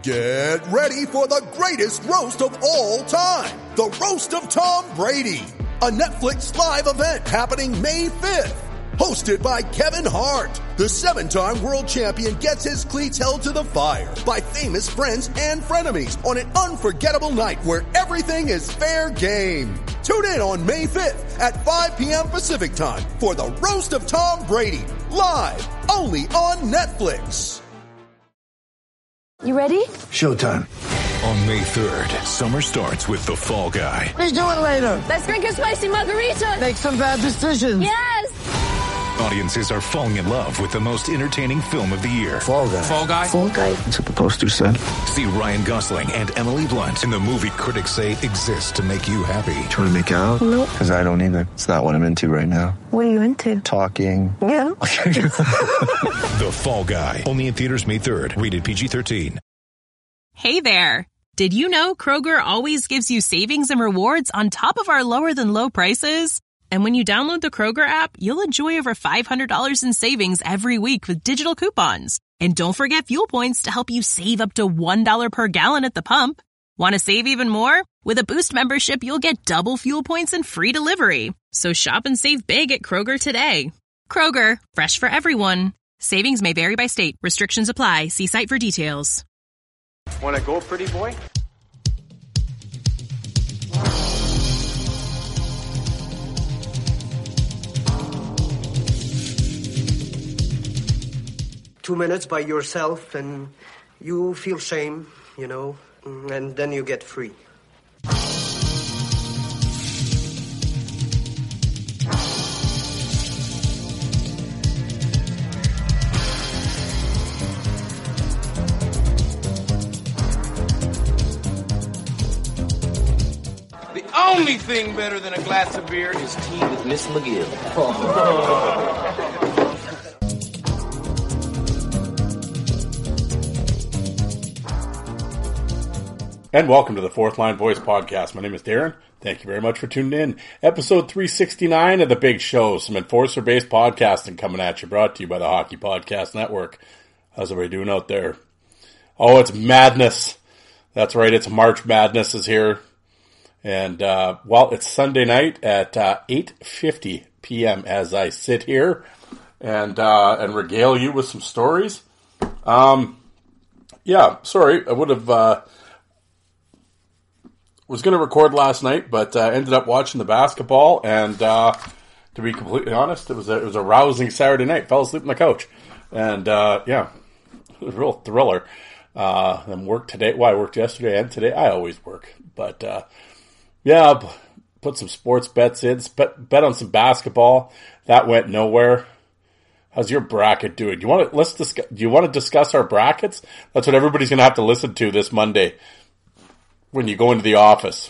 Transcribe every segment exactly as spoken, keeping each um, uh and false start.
Get ready for the greatest roast of all time, the Roast of Tom Brady, a Netflix live event happening May fifth. Hosted by Kevin Hart, the seven-time world champion gets his cleats held to the fire by famous friends and frenemies on an unforgettable night where everything is fair game. Tune in on May fifth at five p.m. Pacific time for the Roast of Tom Brady, live only on Netflix. You ready? Showtime. On May third, summer starts with The Fall Guy. Let's do it later. Let's drink a spicy margarita. Make some bad decisions. Yes. Audiences are falling in love with the most entertaining film of the year. Fall Guy. Fall Guy? Fall Guy. That's what the poster said. See Ryan Gosling and Emily Blunt in the movie critics say exists to make you happy. Trying to make it out? Nope. Because I don't either. It's not what I'm into right now. What are you into? Talking. Yeah. The Fall Guy. Only in theaters May third. Rated P G thirteen. Hey there. Did you know Kroger always gives you savings and rewards on top of our lower than low prices? And when you download the Kroger app, you'll enjoy over five hundred dollars in savings every week with digital coupons. And don't forget fuel points to help you save up to one dollar per gallon at the pump. Want to save even more? With a Boost membership, you'll get double fuel points and free delivery. So shop and save big at Kroger today. Kroger, fresh for everyone. Savings may vary by state. Restrictions apply. See site for details. Want to go, pretty boy? Two minutes by yourself and you feel shame, you know, and then you get free. The only thing better than a glass of beer is tea with Miss McGill. And welcome to the Fourth Line Voice Podcast. My name is Darren. Thank you very much for tuning in. Episode three sixty-nine of The Big Show, some enforcer-based podcasting coming at you, brought to you by the Hockey Podcast Network. How's everybody doing out there? Oh, it's madness. That's right, it's March Madness is here. And, uh, well, it's Sunday night at uh, eight fifty p.m. as I sit here and uh, and regale you with some stories. Um, yeah, sorry, I would have... Uh, was going to record last night, but uh, ended up watching the basketball, and uh, to be completely honest, it was a, it was a rousing Saturday night. Fell asleep on the couch, and uh, yeah, it was a real thriller. Uh, and worked today. Well, I worked yesterday and today. I always work, but uh, yeah, put some sports bets in. Bet, bet on some basketball. That went nowhere. How's your bracket doing? Do you want to let's discuss? Do you want to discuss our brackets? That's what everybody's going to have to listen to this Monday when you go into the office.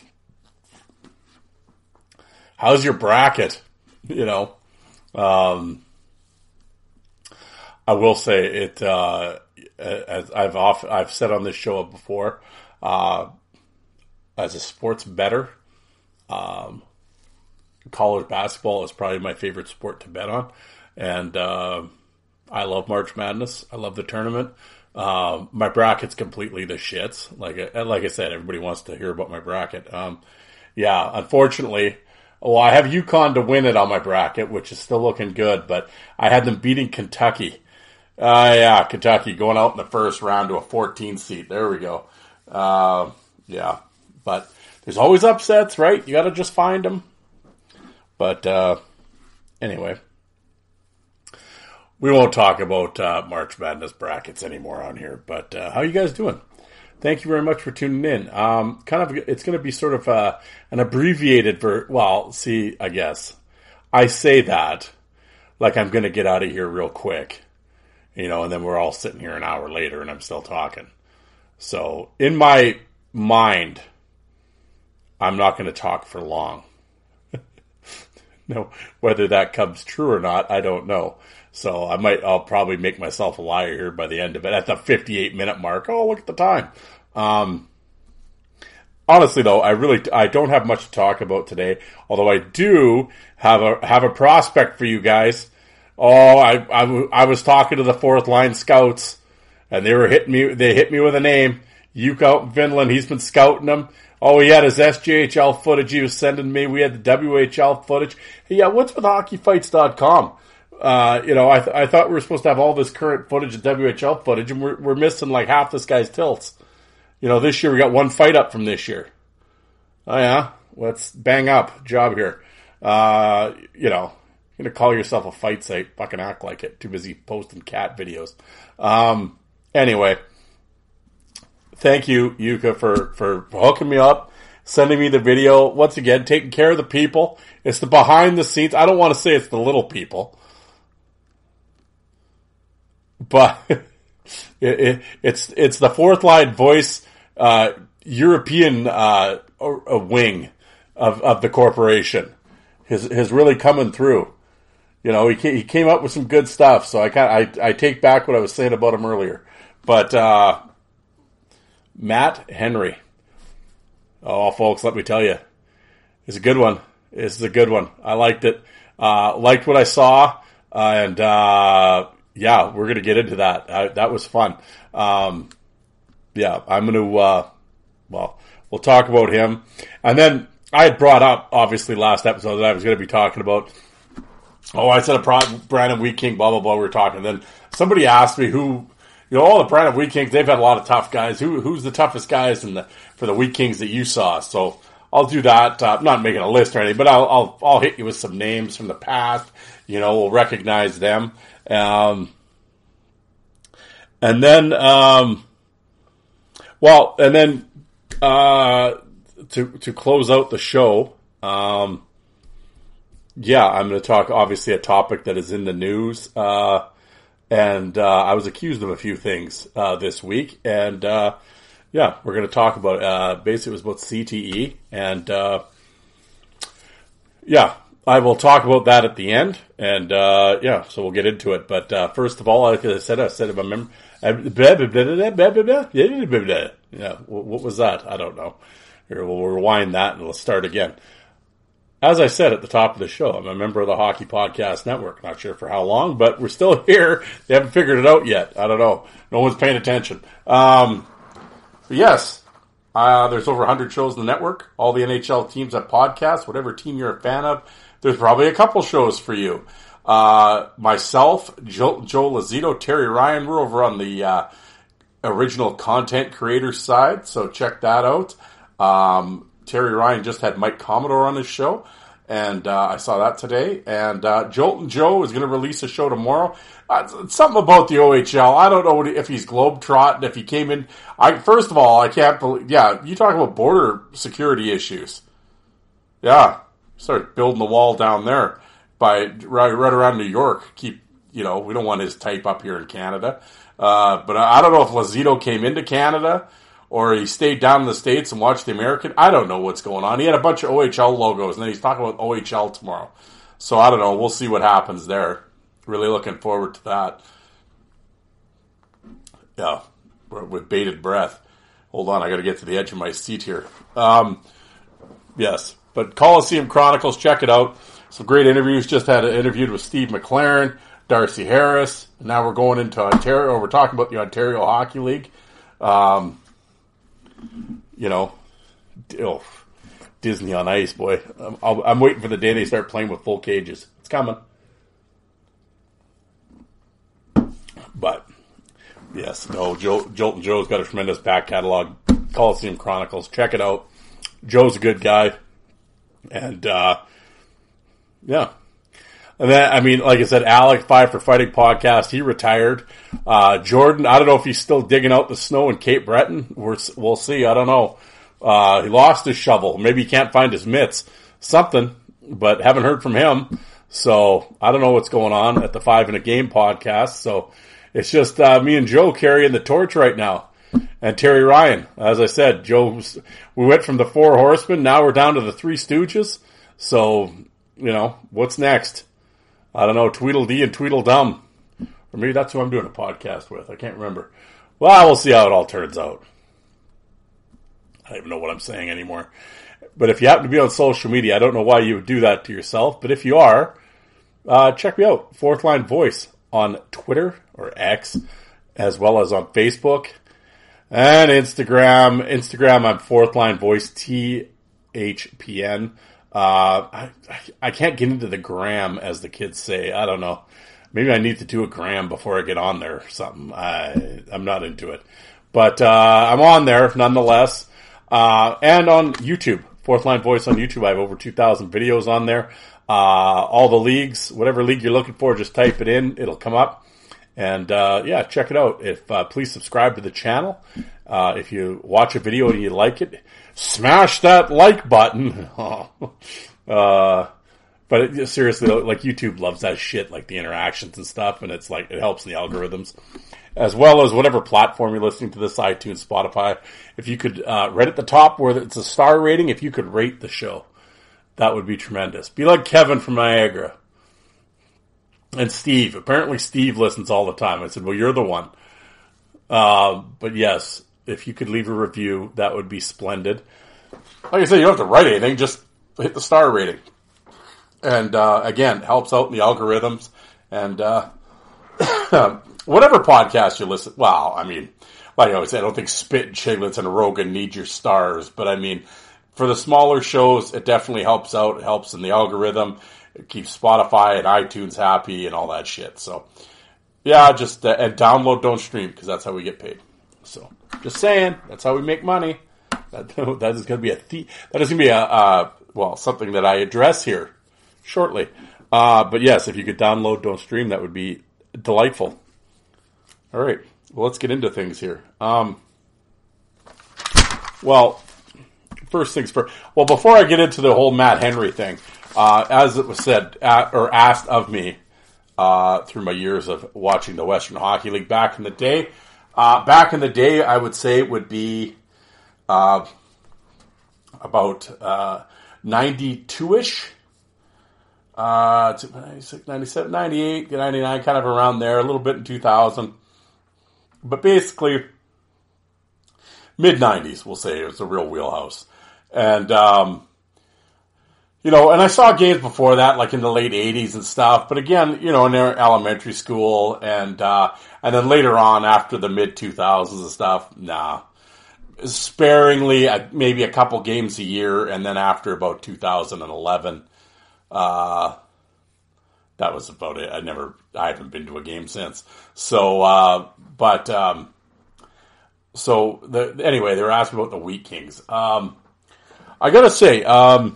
How's your bracket? You know, um, I will say it, uh, as I've off, I've said on this show before, uh, as a sports bettor, um, college basketball is probably my favorite sport to bet on. And, uh, I love March Madness. I love the tournament. Um, my bracket's completely the shits. Like, like I said, everybody wants to hear about my bracket. Um, yeah, unfortunately, well, I have UConn to win it on my bracket, which is still looking good, but I had them beating Kentucky. Uh, yeah, Kentucky going out in the first round to a fourteen seed. There we go. Uh, yeah, but there's always upsets, right? You gotta just find them. But, uh, anyway. We won't talk about uh, March Madness brackets anymore on here, but uh, how are you guys doing? Thank you very much for tuning in. Um, kind of, it's going to be sort of uh, an abbreviated ver. Well, see, I guess I say that like I'm going to get out of here real quick, you know, and then we're all sitting here an hour later and I'm still talking. So in my mind, I'm not going to talk for long. No, whether that comes true or not, I don't know. So I might, I'll probably make myself a liar here by the end of it at the fifty-eight minute mark. Oh, look at the time. Um, honestly though, I really, I don't have much to talk about today, although I do have a, have a prospect for you guys. Oh, I, I, I was talking to the Fourth Line Scouts and they were hitting me, they hit me with a name. Yuka out in Finland, he's been scouting them. Oh, he had his S J H L footage he was sending me. We had the W H L footage. Hey, yeah, what's with hockey fights dot com? Uh, you know, I th- I thought we were supposed to have all this current footage of W H L footage, and we're, we're missing like half this guy's tilts. You know, this year we got one fight up from this year. Oh, yeah? Let's bang up. Job here. Uh, you know, you're going to call yourself a fight site. Fucking act like it. Too busy posting cat videos. Um, anyway. Thank you, Yuka, for, for hooking me up, sending me the video. Once again, taking care of the people. It's the behind the scenes. I don't want to say it's the little people. But it, it, it's it's the fourth line voice, uh, European uh, a wing of, of the corporation. His has really coming through. You know, he he came up with some good stuff. So I kind I I take back what I was saying about him earlier. But uh, Matt Henry, oh folks, let me tell you, it's a good one. It's a good one. I liked it. Uh, liked what I saw, uh, and uh, yeah, we're gonna get into that. I, that was fun. Um, yeah, I'm gonna. Uh, well, we'll talk about him, and then I had brought up obviously last episode that I was going to be talking about. Oh, I said a pro- Brandon Wheat King, blah blah blah. We were talking. And then somebody asked me who. You know, all the Brandon Wheat Kings, they've had a lot of tough guys. Who, who's the toughest guys in the, for the Wheat Kings that you saw? So I'll do that. Uh, I'm not making a list or anything, but I'll, I'll, I'll hit you with some names from the past. You know, we'll recognize them. Um, and then, um, well, and then, uh, to, to close out the show, um, yeah, I'm going to talk obviously a topic that is in the news, uh, And uh, I was accused of a few things uh, this week. And, uh, yeah, we're going to talk about, uh, basically it was about C T E. And, uh, yeah, I will talk about that at the end. And, uh, yeah, so we'll get into it. But uh, first of all, like I said, I said, if I remember, yeah, what was that? I don't know. Here, we'll rewind that and we'll start again. As I said at the top of the show, I'm a member of the Hockey Podcast Network. Not sure for how long, but we're still here. They haven't figured it out yet. I don't know. No one's paying attention. Um, but yes, uh, there's over one hundred shows in the network. All the N H L teams have podcasts. Whatever team you're a fan of, there's probably a couple shows for you. Uh, myself, Joe, Joe Lazito, Terry Ryan, we're over on the uh, original content creator side, so check that out. Um Terry Ryan just had Mike Commodore on his show, and uh, I saw that today. And uh, Jolton Joe is going to release a show tomorrow. Uh, something about the O H L. I don't know what, if he's globetrotting, if he came in. I First of all, I can't believe. Yeah, you talk about border security issues. Yeah, start building the wall down there by right, right around New York. Keep you know we don't want his type up here in Canada. Uh, but I, I don't know if Lazito came into Canada, or he stayed down in the States and watched the American. I don't know what's going on. He had a bunch of O H L logos, and then he's talking about O H L tomorrow. So I don't know. We'll see what happens there. Really looking forward to that. Yeah, with bated breath. Hold on, I got to get to the edge of my seat here. Um, yes, but Coliseum Chronicles, check it out. Some great interviews. Just had an interview with Steve McLaren, Darcy Harris. Now we're going into Ontario. We're talking about the Ontario Hockey League. Um... You know, oh, Disney on Ice, boy. I'm, I'm waiting for the day they start playing with full cages. It's coming. But, yes, no, Joe, Jolton Joe's got a tremendous back catalog. Coliseum Chronicles. Check it out. Joe's a good guy. And, uh, yeah. And then, I mean, like I said, Alec, Five for Fighting podcast, he retired. Uh, Jordan, I don't know if he's still digging out the snow in Cape Breton. We're, we'll see. I don't know. Uh, he lost his shovel. Maybe he can't find his mitts. Something, but haven't heard from him. So I don't know what's going on at the Five in a Game podcast. So it's just uh, me and Joe carrying the torch right now. And Terry Ryan, as I said, Joe, we went from the Four Horsemen. Now we're down to the Three Stooges. So, you know, what's next? I don't know, Tweedledee and Tweedledum. Or maybe that's who I'm doing a podcast with. I can't remember. Well, we'll see how it all turns out. I don't even know what I'm saying anymore. But if you happen to be on social media, I don't know why you would do that to yourself. But if you are, uh, check me out. Fourth Line Voice on Twitter or X, as well as on Facebook. And Instagram, Instagram, I'm Fourth Line Voice, T H P N. Uh, I, I can't get into the gram, as the kids say. I don't know. Maybe I need to do a gram before I get on there or something. I, I'm not into it. But uh, I'm on there, nonetheless. Uh, and on YouTube, Fourth Line Voice on YouTube. I have over two thousand videos on there. Uh, all the leagues, whatever league you're looking for, just type it in. It'll come up. And, uh, yeah, check it out. If, uh, please subscribe to the channel. Uh, if you watch a video and you like it, smash that like button. uh, but it, seriously, like YouTube loves that shit, like the interactions and stuff. And it's like, it helps in the algorithms, as well as whatever platform you're listening to this, iTunes, Spotify. If you could, uh, right at the top where it's a star rating, if you could rate the show, that would be tremendous. Be like Kevin from Niagara. And Steve. Apparently Steve listens all the time. I said, well, you're the one. Uh, but yes, if you could leave a review, that would be splendid. Like I said, you don't have to write anything. Just hit the star rating. And, uh, again, helps out in the algorithms. And, uh, whatever podcast you listen, well, I mean, like I always say, I don't think Spit, Chiglets, and Rogan need your stars. But I mean, for the smaller shows, it definitely helps out. It helps in the algorithm. It keeps Spotify and iTunes happy and all that shit. So, yeah, just, uh, and download, don't stream, because that's how we get paid. So, just saying, that's how we make money. That, that is going to be a, the- that is going to be a, uh, well, something that I address here shortly. Uh, but yes, if you could download, don't stream, that would be delightful. All right, well, let's get into things here. Um, well, first things first. Well, before I get into the whole Matt Henry thing, Uh, as it was said, uh, or asked of me, uh, through my years of watching the Western Hockey League back in the day, uh, back in the day, I would say it would be, uh, about, uh, ninety-two-ish, uh, ninety-six, ninety-seven, ninety-eight, ninety-nine, kind of around there, a little bit in two thousand, but basically, mid-nineties, we'll say, it was a real wheelhouse, and, um, you know, and I saw games before that, like in the late eighties and stuff. But again, you know, in their elementary school and, uh, and then later on after the mid two thousands and stuff, nah. Sparingly, maybe a couple games a year. And then after about two thousand eleven, uh, that was about it. I never, I haven't been to a game since. So, uh, but, um, so the, anyway, they were asking about the Wheat Kings. Um, I gotta say, um,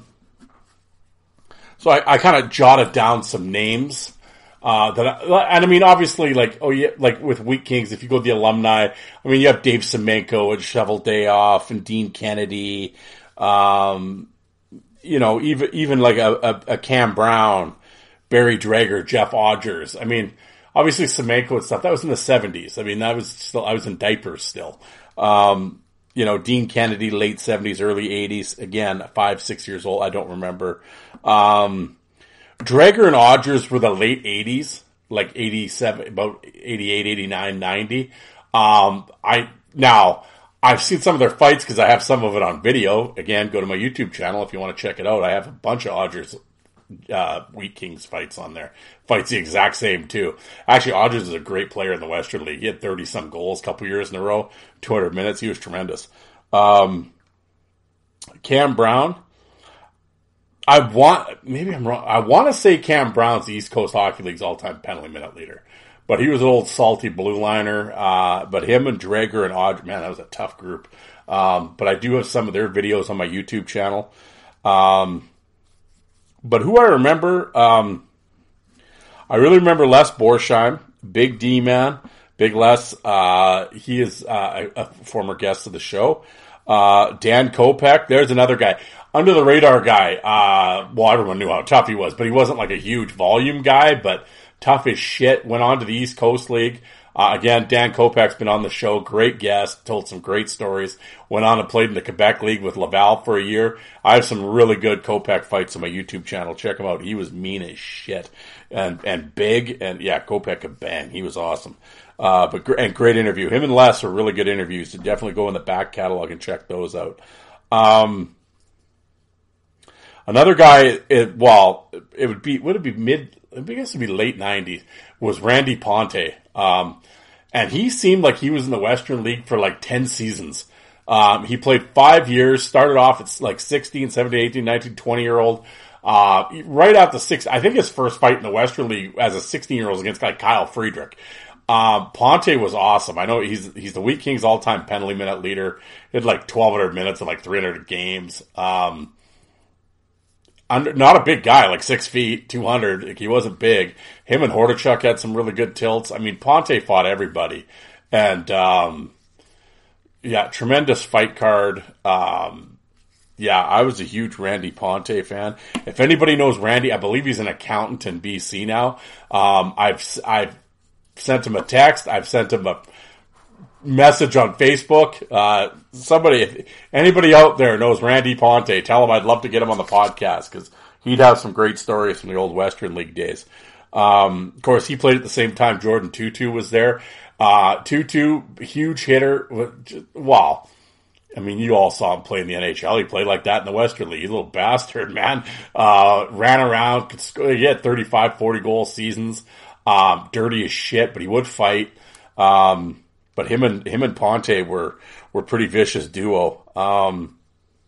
So I, I kind of jotted down some names, uh, that, I, and I mean, obviously, like, oh yeah, like with Wheat Kings, if you go to the alumni, I mean, you have Dave Semenko and Shovel Day Off and Dean Kennedy, um, you know, even, even like a, a, a Cam Brown, Barry Drager, Jeff Odgers. I mean, obviously Semenko and stuff, that was in the seventies. I mean, that was still, I was in diapers still. Um, You know, Dean Kennedy, late seventies, early eighties. Again, five, six years old. I don't remember. Um, Drager and Odgers were the late eighties, like eighty-seven, about eighty-eight, eighty-nine, ninety. Um, I, now, I've seen some of their fights because I have some of it on video. Again, go to my YouTube channel if you want to check it out. I have a bunch of Odgers, uh, Wheat Kings fights on there. Fights the exact same too. Actually, Odgers is a great player in the Western League. He had thirty some goals a couple years in a row, two hundred minutes. He was tremendous. Um, Cam Brown. I want, maybe I'm wrong. I want to say Cam Brown's the East Coast Hockey League's all-time penalty minute leader, but he was an old salty blue liner. Uh, but him and Drager and Odgers, man, that was a tough group. Um, but I do have some of their videos on my YouTube channel. Um, but who I remember, um, I really remember Les Borsheim, big D man, big Les. Uh, he is uh, a, a former guest of the show. Uh, Dan Kopech, there's another guy. Under the radar guy. Uh, well, everyone knew how tough he was, but he wasn't like a huge volume guy, but tough as shit. Went on to the East Coast League. Uh, again, Dan Kopech's been on the show. Great guest. Told some great stories. Went on and played in the Quebec League with Laval for a year. I have some really good Kopech fights on my YouTube channel. Check him out. He was mean as shit. And, and big. And yeah, Kopech could bang. He was awesome. Uh, but gr- and great interview. Him and Les are really good interviews. So definitely go in the back catalog and check those out. Um, another guy, it, well, it would be, would it be mid, I guess it would be late nineties, was Randy Ponte. Um, and he seemed like he was in the Western League for like ten seasons. Um, he played five years, started off at like sixteen, seventeen, eighteen, nineteen, twenty year old. Uh, right after six, I think his first fight in the Western League as a sixteen year old was against like Kyle Friedrich. Um, Ponte was awesome. I know he's, he's the Wheat Kings all time penalty minute leader. He had like twelve hundred minutes in like three hundred games. Um, under, not a big guy, like six feet, two hundred. Like, he wasn't big. Him and Hordichuk had some really good tilts. I mean, Ponte fought everybody. And, um, yeah, tremendous fight card. Um, yeah, I was a huge Randy Ponte fan. If anybody knows Randy, I believe he's an accountant in B C now. Um, I've, I've, sent him a text. I've sent him a message on Facebook. Uh, somebody, if anybody out there knows Randy Ponte, tell him I'd love to get him on the podcast because he'd have some great stories from the old Western League days. Um, of course, he played at the same time Jordan Tutu was there. Uh, Tutu, huge hitter. Wow. I mean, you all saw him play in the N H L. He played like that in the Western League. He's a little bastard, man. Uh, ran around. Could score, he had thirty-five, forty goal seasons. Um, dirty as shit, but he would fight. Um, but him and him and Ponte were were pretty vicious duo. Um,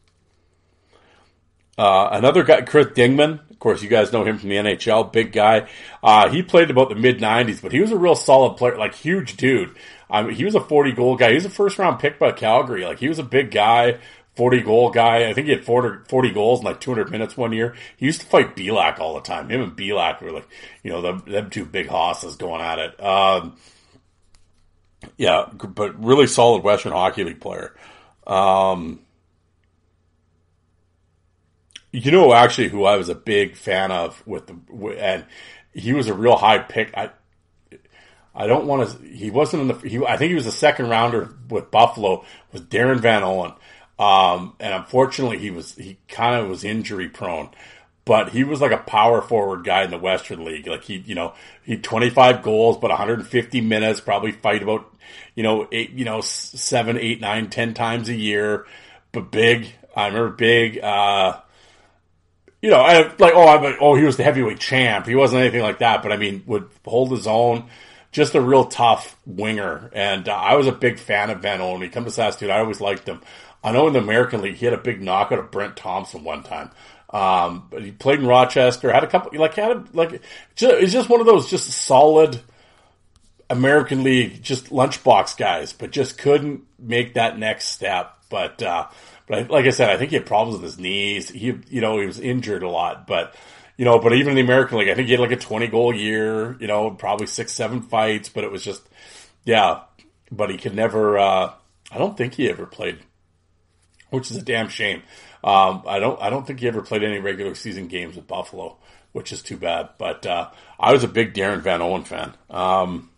uh, another guy, Chris Dingman. Of course, you guys know him from the N H L. Big guy. Uh, he played about the mid nineties, but he was a real solid player, like huge dude. I mean, he was a forty goal guy. He was a first round pick by Calgary. Like, he was a big guy. forty goal guy. I think he had forty goals in like two hundred minutes one year. He used to fight Belak all the time. Him and Belak were like, you know, them, them two big hosses going at it. Um, yeah, but really solid Western Hockey League player. Um, you know, actually, who I was a big fan of with the, and he was a real high pick. I, I don't want to, he wasn't in the, he, I think he was a second rounder with Buffalo, was Darren Van Owen. Um, and unfortunately he was, he kind of was injury prone, but he was like a power forward guy in the Western League. Like he, you know, he had twenty-five goals, but one hundred fifty minutes, probably fight about, you know, eight, you know, seven, eight, nine, ten times a year, but big. I remember big, uh, you know, I, like, oh, I'm like, oh, he was the heavyweight champ. He wasn't anything like that, but I mean, would hold his own. Just a real tough winger. And uh, I was a big fan of Van Owen. When he come to Saskatoon, I always liked him. I know in the American League, he had a big knockout of Brent Thompson one time. Um, but he played in Rochester, had a couple, like, had a, like, just, it's just one of those just solid American League, just lunchbox guys, but just couldn't make that next step. But, uh, but I, like I said, I think he had problems with his knees. He, you know, he was injured a lot, but, you know, but even in the American League, I think he had like a twenty goal year, you know, probably six, seven fights, but it was just, yeah, but he could never, uh, I don't think he ever played, which is a damn shame. Um, I don't, I don't think he ever played any regular season games with Buffalo, which is too bad. But, uh, I was a big Darren Van Owen fan. Um,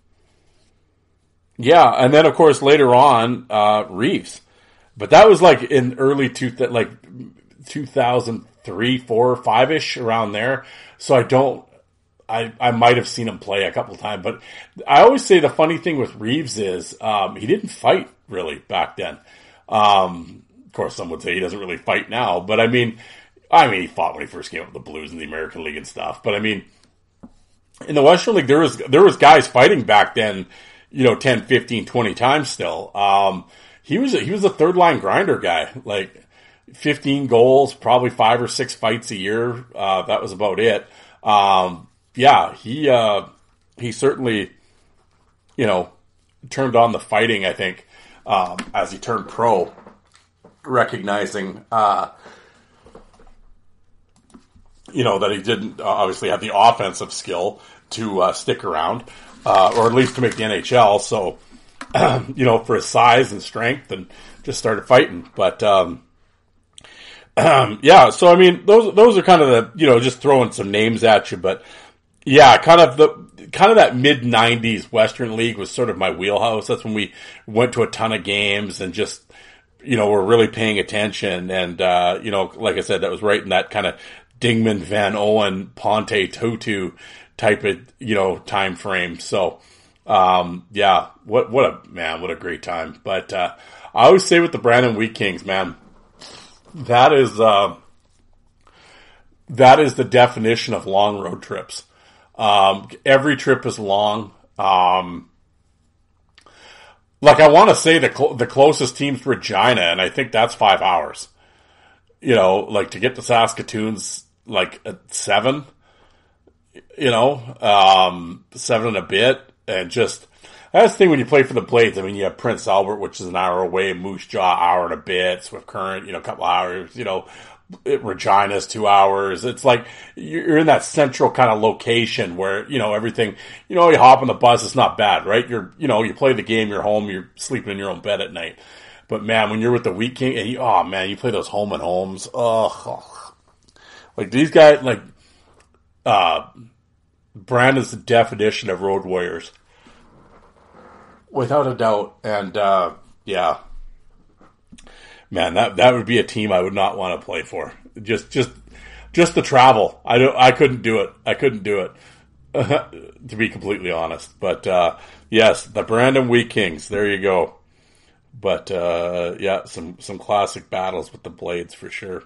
yeah. And then of course later on, uh, Reeves, but that was like in early two, like two thousand three, four, five ish around there. So I don't, I, I might have seen him play a couple of times, but I always say the funny thing with Reeves is, um, he didn't fight really back then. Um, of course some would say he doesn't really fight now, but I mean, I mean, he fought when he first came up with the Blues in the American League and stuff, but I mean, in the Western League, there was, there was guys fighting back then, you know, ten, fifteen, twenty times still. Um, he was, a, he was a third line grinder guy, like, fifteen goals, probably five or six fights a year. Uh, that was about it. Um, yeah, he, uh, he certainly, you know, turned on the fighting, I think, um, as he turned pro, recognizing, uh, you know, that he didn't obviously have the offensive skill to, uh, stick around, uh, or at least to make the N H L. So, you know, for his size and strength, and just started fighting. But, um, Um, yeah, so I mean, those, those are kind of the, you know, just throwing some names at you, but yeah, kind of the, kind of that mid nineties Western League was sort of my wheelhouse. That's when we went to a ton of games and just, you know, were really paying attention. And, uh, you know, like I said, that was right in that kind of Dingman, Van Owen, Ponte, Tutu type of, you know, time frame. So, um, yeah, what, what a, man, what a great time. But, uh, I always say with the Brandon Wheat Kings, man, That is, uh, that is the definition of long road trips. Um, every trip is long. Um, like I want to say the cl- the closest team's Regina, and I think that's five hours. You know, like to get to Saskatoon's like at seven. You know, um, seven and a bit, and just that's the thing when you play for the Blades. I mean, you have Prince Albert, which is an hour away, Moose Jaw, hour and a bit, Swift Current, you know, a couple hours. You know, Regina's two hours. It's like you're in that central kind of location where you know everything. You know, you hop on the bus, it's not bad, right? You're, you know, you play the game, you're home, you're sleeping in your own bed at night. But man, when you're with the Wheat King, and you, oh man, you play those home and homes. Oh, like these guys, like uh, Brandon's the definition of road warriors, without a doubt. And uh, yeah, man, that that would be a team I would not want to play for. Just, just, just the travel. I don't. I couldn't do it. I couldn't do it. To be completely honest, but uh, yes, the Brandon Wheat Kings. There you go. But, uh, yeah, some, some classic battles with the Blades for sure.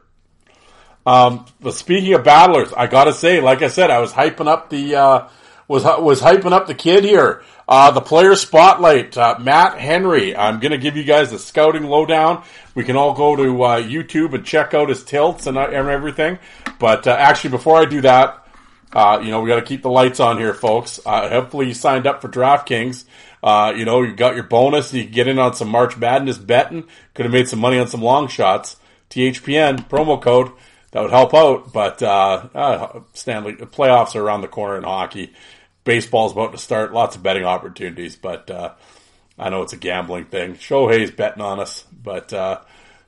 Um, but speaking of battlers, I gotta say, like I said, I was hyping up the, uh, was, was hyping up the kid here. Uh, the player spotlight, uh, Matt Henry. I'm gonna give you guys the scouting lowdown. We can all go to, uh, YouTube and check out his tilts and, uh, and everything. But, uh, actually before I do that, uh, you know, we gotta keep the lights on here, folks. Uh, hopefully you signed up for DraftKings. Uh, you know, you got your bonus. You can get in on some March Madness betting. Could have made some money on some long shots. T H P N promo code. That would help out. But, uh, uh, Stanley, the playoffs are around the corner in hockey. Baseball's about to start. Lots of betting opportunities. But, uh, I know it's a gambling thing. Shohei's betting on us. But, uh,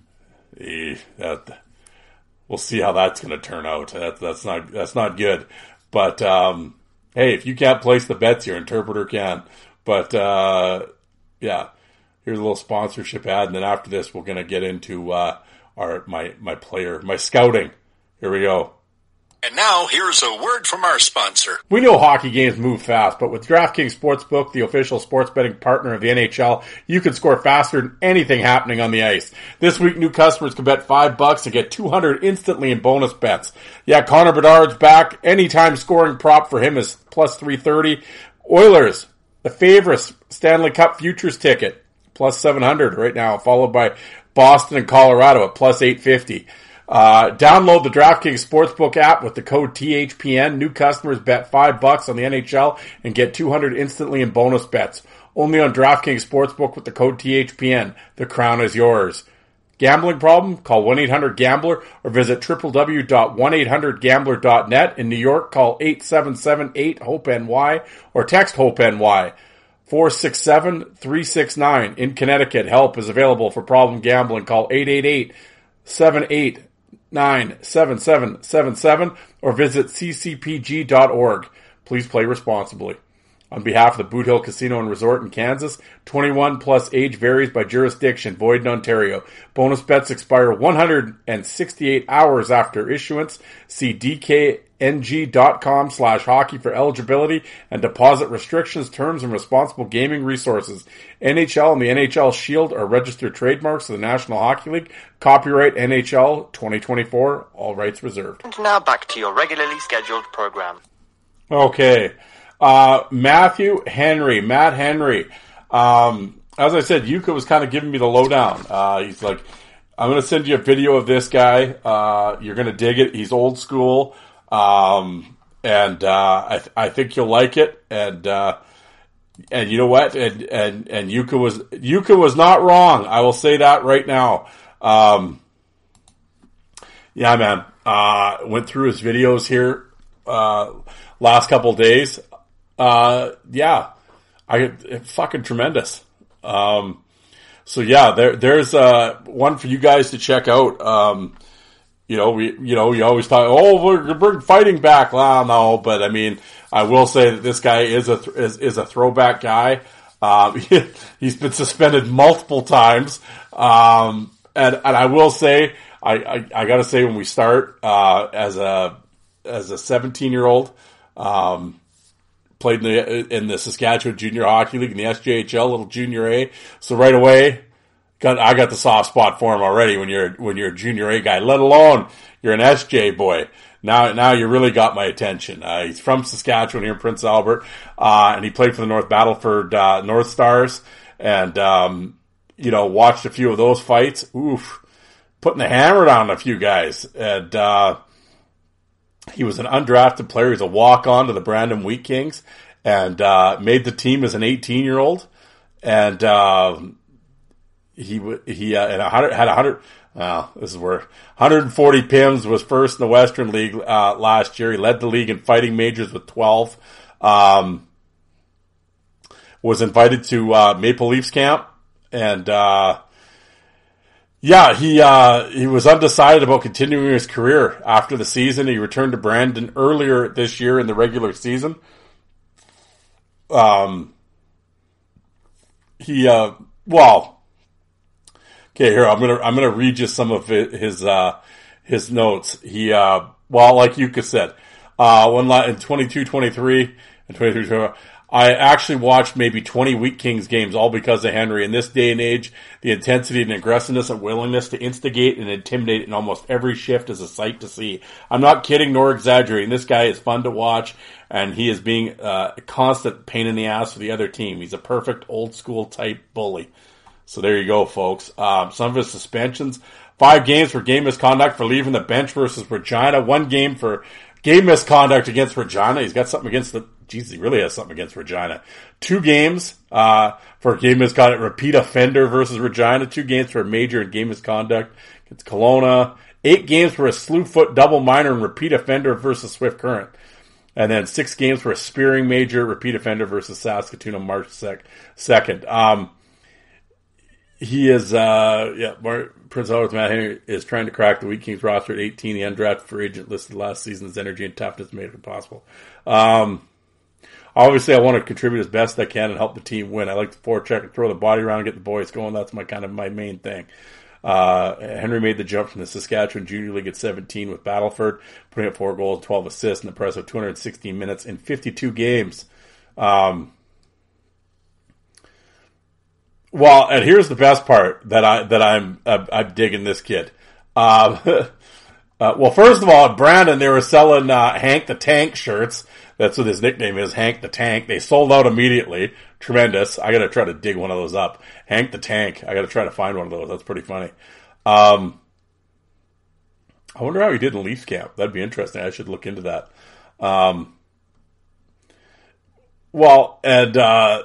eh, that, we'll see how that's going to turn out. That, that's not, that's not good. But, um, hey, if you can't place the bets, your interpreter can. But, uh, yeah, here's a little sponsorship ad. And then after this, we're going to get into, uh, our, my, my player, my scouting. Here we go. And now, here's a word from our sponsor. We know hockey games move fast, but with DraftKings Sportsbook, the official sports betting partner of the N H L, you can score faster than anything happening on the ice. This week, new customers can bet five bucks and get two hundred instantly in bonus bets. Yeah, Connor Bedard's back. Anytime scoring prop for him is plus three thirty. Oilers, the favorites, Stanley Cup futures ticket, plus seven hundred right now, followed by Boston and Colorado at plus eight fifty. Uh, download the DraftKings Sportsbook app with the code T H P N. New customers bet five bucks on the N H L and get two hundred instantly in bonus bets. Only on DraftKings Sportsbook with the code T H P N. The crown is yours. Gambling problem? Call one eight hundred gambler or visit w w w dot one eight hundred gambler dot net. In New York, call eight seven seven eight hope N Y or text HOPE-NY four six seven three six nine. In Connecticut, help is available for problem gambling. Call eight eight eight seven eight nine seven seven seven seven or visit c c p g dot org. Please play responsibly. On behalf of the Boot Hill Casino and Resort in Kansas, twenty-one plus age varies by jurisdiction, void in Ontario. Bonus bets expire one hundred sixty-eight hours after issuance. See d k n g dot com slash hockey for eligibility and deposit restrictions, terms, and responsible gaming resources. N H L and the N H L Shield are registered trademarks of the National Hockey League. Copyright N H L twenty twenty-four. All rights reserved. And now back to your regularly scheduled program. Okay. Uh, Matthew Henry, Matt Henry. Um, as I said, Yuka was kind of giving me the lowdown. Uh, he's like, I'm going to send you a video of this guy. Uh, you're going to dig it. He's old school. Um, and, uh, I, th- I think you'll like it. And, uh, and you know what? And, and, and Yuka was, Yuka was not wrong. I will say that right now. Um, yeah, man, uh, went through his videos here, uh, last couple of days. Uh, yeah, I, fucking tremendous. Um, so yeah, there, there's, uh, one for you guys to check out. Um, you know, we, you know, you always talk, oh, we're, we're fighting back. Well, no, but I mean, I will say that this guy is a, is, is a throwback guy. Um, he's been suspended multiple times. Um, and, and I will say, I, I, I gotta say when we start, uh, as a, as a seventeen year old, um, played in the, in the Saskatchewan Junior Hockey League in the S J H L, little junior A. So right away, got, I got the soft spot for him already when you're, when you're a junior A guy, let alone you're an S J boy. Now, now you really got my attention. Uh, he's from Saskatchewan here in Prince Albert, uh, and he played for the North Battleford, uh, North Stars. and, um, you know, watched a few of those fights. Oof, putting the hammer down on a few guys. And, uh, he was an undrafted player. He's a walk-on to the Brandon Wheat Kings, and, uh, made the team as an eighteen-year-old. And, uh, he, he, uh, and a hundred, had a hundred, Wow, this is where one hundred forty P I Ms, was first in the Western League uh, last year. He led the league in fighting majors with twelve. Um, was invited to uh, Maple Leafs camp, and uh, yeah, he uh, he was undecided about continuing his career after the season. He returned to Brandon earlier this year in the regular season. Um, he uh, well. Okay, here I'm gonna I'm gonna read you some of his uh, his notes. He uh, well, like Yuka said, uh, one in twenty-two twenty-three and twenty-three twenty-four, I actually watched maybe twenty Wheat Kings games, all because of Henry. In this day and age, the intensity and aggressiveness and willingness to instigate and intimidate in almost every shift is a sight to see. I'm not kidding nor exaggerating. This guy is fun to watch, and he is being uh, a constant pain in the ass for the other team. He's a perfect old school type bully. So there you go, folks. Um, some of his suspensions: five games for game misconduct for leaving the bench versus Regina. One game for game misconduct against Regina. He's got something against the. Geez, he really has something against Regina. Two games uh, for game misconduct. Repeat offender versus Regina. Two games for major and game misconduct against Kelowna. Eight games for a slew foot double minor and repeat offender versus Swift Current. And then six games for a spearing major, repeat offender versus Saskatoon on March second. Um, He is, uh, yeah, Mark, Prince Edward's Matt Henry is trying to crack the Wheat Kings roster at eighteen. The undrafted free agent listed last season's energy and toughness made it possible. Um, obviously, I want to contribute as best I can and help the team win. I like to forecheck and throw the body around and get the boys going. That's my kind of my main thing. Uh, Henry made the jump from the Saskatchewan Junior League at seventeen with Battleford, putting up four goals, twelve assists in the press of two hundred sixteen minutes in fifty-two games. Um, Well, and here's the best part that I that I'm uh, I'm digging this kid. Um, uh, well, first of all, at Brandon, they were selling uh, Hank the Tank shirts. That's what his nickname is, Hank the Tank. They sold out immediately. Tremendous. I got to try to dig one of those up. Hank the Tank. I got to try to find one of those. That's pretty funny. Um, I wonder how he did in Leafs camp. That'd be interesting. I should look into that. Um, well, and. Uh,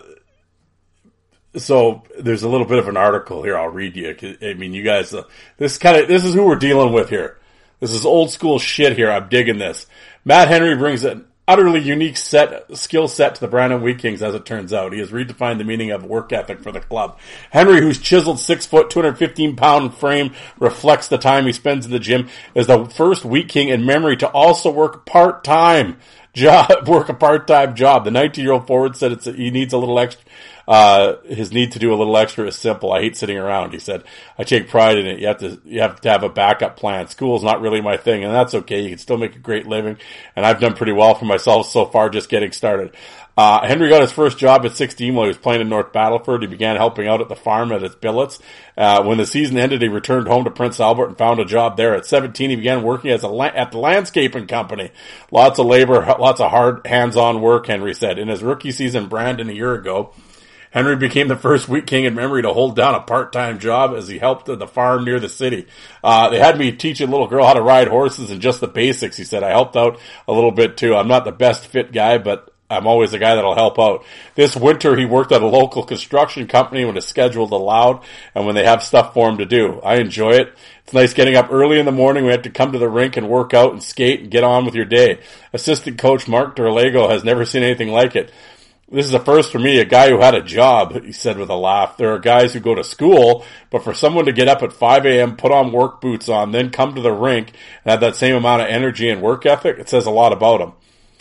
So there's a little bit of an article here. I'll read you. I mean, you guys, uh, this kind of this is who we're dealing with here. This is old school shit here. I'm digging this. Matt Henry brings an utterly unique set skill set to the Brandon Wheat Kings. As it turns out, he has redefined the meaning of work ethic for the club. Henry, whose chiseled six foot, two hundred fifteen pound frame reflects the time he spends in the gym, is the first Wheat King in memory to also work part time job. Work a part time job. The nineteen year old forward said it's a, he needs a little extra. Uh, his need to do a little extra is simple. I hate sitting around. He said, I take pride in it. You have to, you have to have a backup plan. School's not really my thing, and that's okay. You can still make a great living, and I've done pretty well for myself so far just getting started. Uh, Henry got his first job at sixteen while he was playing in North Battleford. He began helping out at the farm at his billets. Uh, when the season ended, he returned home to Prince Albert and found a job there. At seventeen, he began working as a la- at the landscaping company. Lots of labor, lots of hard hands-on work, Henry said. In his rookie season, Brandon, a year ago, Henry became the first Wheat King in memory to hold down a part-time job as he helped at the farm near the city. Uh, they had me teach a little girl how to ride horses and just the basics, he said. I helped out a little bit too. I'm not the best fit guy, but I'm always the guy that'll help out. This winter, he worked at a local construction company when his schedule allowed and when they have stuff for him to do. I enjoy it. It's nice getting up early in the morning. We have to come to the rink and work out and skate and get on with your day. Assistant coach Mark Derlego has never seen anything like it. This is a first for me, a guy who had a job, he said with a laugh. There are guys who go to school, but for someone to get up at five a.m., put on work boots on, then come to the rink and have that same amount of energy and work ethic, it says a lot about him.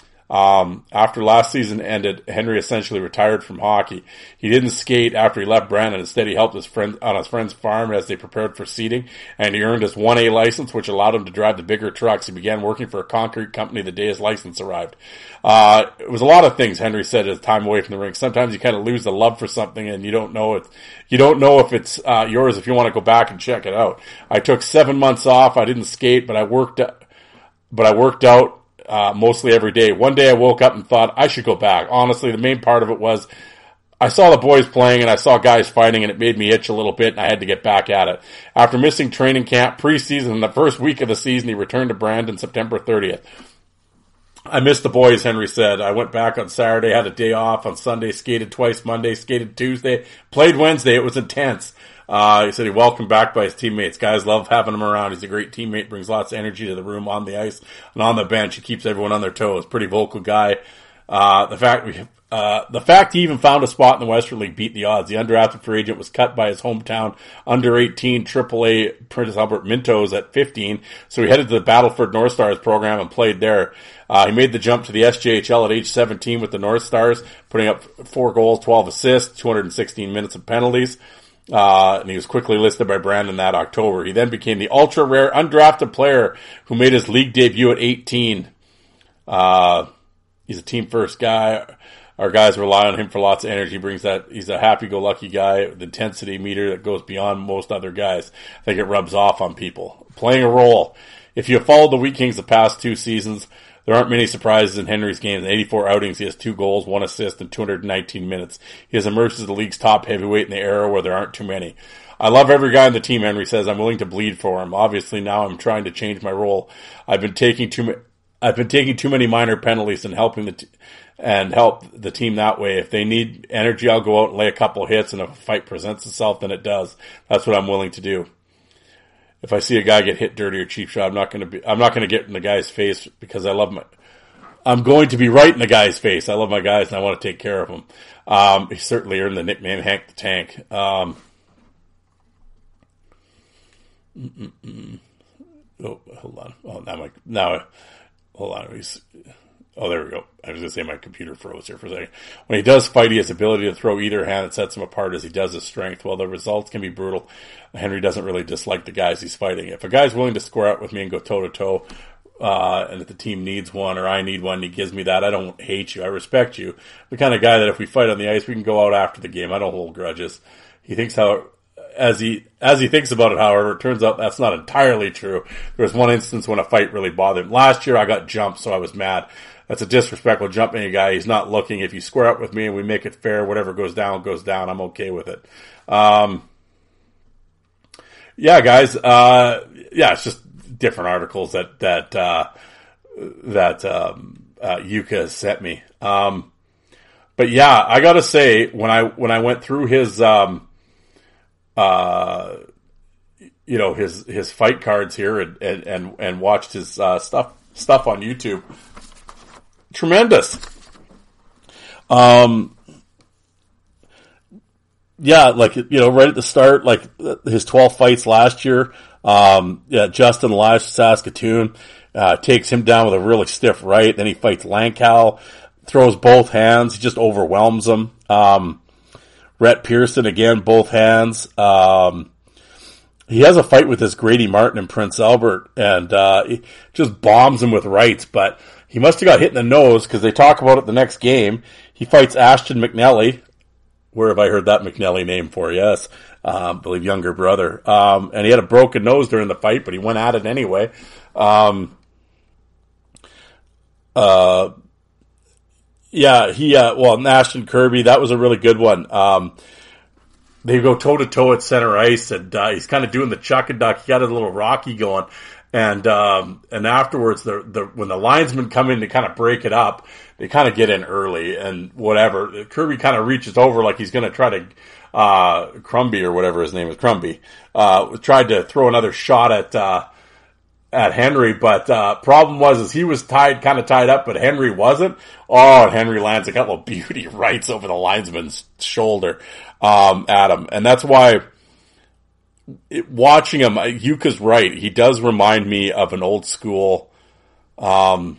Um, after last season ended, Henry essentially retired from hockey. He didn't skate after he left Brandon. Instead, he helped his friend on his friend's farm as they prepared for seeding, and he earned his one A license, which allowed him to drive the bigger trucks. He began working for a concrete company the day his license arrived. Uh, it was a lot of things, Henry said, his time away from the rink. Sometimes you kind of lose the love for something and you don't know it. You don't know if it's, uh, yours if you want to go back and check it out. I took seven months off. I didn't skate, but I worked, but I worked out. Uh, mostly every day. One day I woke up and thought I should go back. Honestly, the main part of it was I saw the boys playing and I saw guys fighting and it made me itch a little bit and I had to get back at it. After missing training camp, preseason, and the first week of the season, he returned to Brandon September thirtieth. I missed the boys, Henry said. I went back on Saturday, had a day off on Sunday, skated twice Monday, skated Tuesday, played Wednesday. It was intense. Uh, he said he welcomed back by his teammates. Guys love having him around. He's a great teammate, brings lots of energy to the room, on the ice, and on the bench. He keeps everyone on their toes. Pretty vocal guy. Uh, the fact we, uh, the fact he even found a spot in the Western League beat the odds. The undrafted free agent was cut by his hometown under eighteen triple A Prince Albert Mintos at fifteen, so he headed to the Battleford North Stars program and played there. Uh, he made the jump to the S J H L at age seventeen with the North Stars, putting up four goals, twelve assists, two hundred sixteen minutes of penalties. Uh, and he was quickly listed by Brandon that October. He then became the ultra rare undrafted player who made his league debut at eighteen. Uh, he's a team first guy. Our guys rely on him for lots of energy. He brings that, he's a happy-go-lucky guy with intensity meter that goes beyond most other guys. I think it rubs off on people. Playing a role. If you have followed the Wheat Kings the past two seasons, there aren't many surprises in Henry's game. In eighty-four outings, he has two goals, one assist, and two hundred nineteen minutes. He has emerged as the league's top heavyweight in the era where there aren't too many. I love every guy on the team, Henry says. I'm willing to bleed for him. Obviously, now I'm trying to change my role. I've been taking too, ma- I've been taking too many minor penalties and helping the, t- and help the team that way. If they need energy, I'll go out and lay a couple hits, and if a fight presents itself, then it does. That's what I'm willing to do. If I see a guy get hit dirty or cheap shot, I'm not going to be, I'm not going to get in the guy's face because I love my, I'm going to be right in the guy's face. I love my guys and I want to take care of them. Um, he certainly earned the nickname Hank the Tank. Um, oh, hold on. Oh, now my, now, hold on. He's, oh, there we go. I was going to say my computer froze here for a second. When he does fight, he has the ability to throw either hand that sets him apart as he does his strength. While the results can be brutal, Henry doesn't really dislike the guys he's fighting. If a guy's willing to square out with me and go toe-to-toe, uh, and if the team needs one or I need one, he gives me that. I don't hate you. I respect you. The kind of guy that if we fight on the ice, we can go out after the game. I don't hold grudges. He thinks how, as he, as he thinks about it, however, it turns out that's not entirely true. There was one instance when a fight really bothered him. Last year I got jumped, so I was mad. That's a disrespectful jumping a guy. He's not looking. If you square up with me and we make it fair, whatever goes down, goes down. I'm okay with it. Um, yeah, guys. Uh, yeah, it's just different articles that, that, uh, that, um, uh, Yuka sent me. Um, but yeah, I gotta say, when I, when I went through his, um, uh, you know, his, his fight cards here and, and, and, and watched his, uh, stuff, stuff on YouTube, tremendous. Um, yeah, like, you know, right at the start, like his twelve fights last year, um, yeah, Justin Elias, Saskatoon, uh, takes him down with a really stiff right. Then he fights Lankow, throws both hands, he just overwhelms him. Um, Rhett Pearson again, both hands. Um, he has a fight with this Grady Martin in Prince Albert and, uh, he just bombs him with rights, but he must have got hit in the nose because they talk about it the next game. He fights Ashton McNally. Where have I heard that McNally name for? Yes. Um, I believe younger brother. Um, and he had a broken nose during the fight, but he went at it anyway. Um, uh, yeah, he, uh, well, Ashton Kirby, that was a really good one. Um, they go toe to toe at center ice and, uh, he's kind of doing the chuck and duck. He got a little Rocky going. And, um, and afterwards, the, the, when the linesmen come in to kind of break it up, they kind of get in early and whatever. Kirby kind of reaches over like he's going to try to, uh, Crumby or whatever his name is, Crumby, uh, tried to throw another shot at, uh, at Henry, but, uh, problem was is he was tied, kind of tied up, but Henry wasn't. Oh, and Henry lands a couple of beauty rights over the linesman's shoulder, um, at him. And that's why, It, watching him, Yuka's right. He does remind me of an old school, um,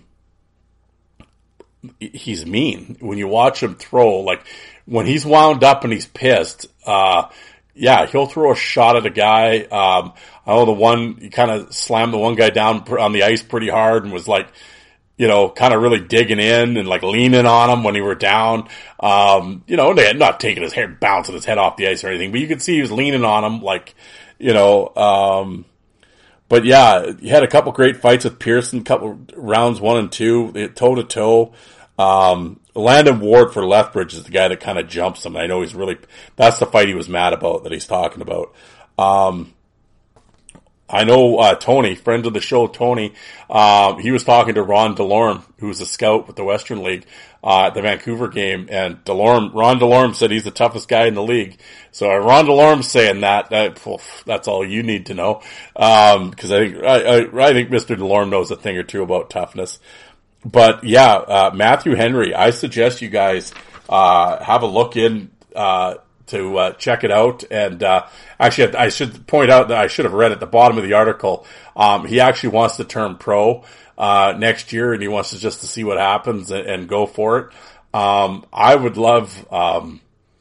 he's mean. When you watch him throw, like, when he's wound up and he's pissed, uh, yeah, he'll throw a shot at a guy. Um, I know the one, he kind of slammed the one guy down on the ice pretty hard and was like, you know, kind of really digging in and like leaning on him when he were down. Um, you know, they had not taken his hair, bouncing his head off the ice or anything, but you could see he was leaning on him like, you know, um, but yeah, he had a couple great fights with Pearson, couple rounds one and two, toe to toe. Um, Landon Ward for Lethbridge is the guy that kind of jumps him. I know he's really, that's the fight he was mad about that he's talking about. Um, I know, uh, Tony, friend of the show, Tony, um, he was talking to Ron Delorme, who's a scout with the Western League, uh, at the Vancouver game, and Delorme, Ron Delorme said he's the toughest guy in the league. So uh, Ron Delorme's saying that, that oof, that's all you need to know. Um, cause I think, I, I, I think Mister Delorme knows a thing or two about toughness. But yeah, uh, Matthew Henry, I suggest you guys, uh, have a look in, uh, to, uh, check it out. And, uh, actually I should point out that I should have read at the bottom of the article, um, he actually wants to turn pro, uh, next year, and he wants to just to see what happens and, and go for it. Um, I would love, um,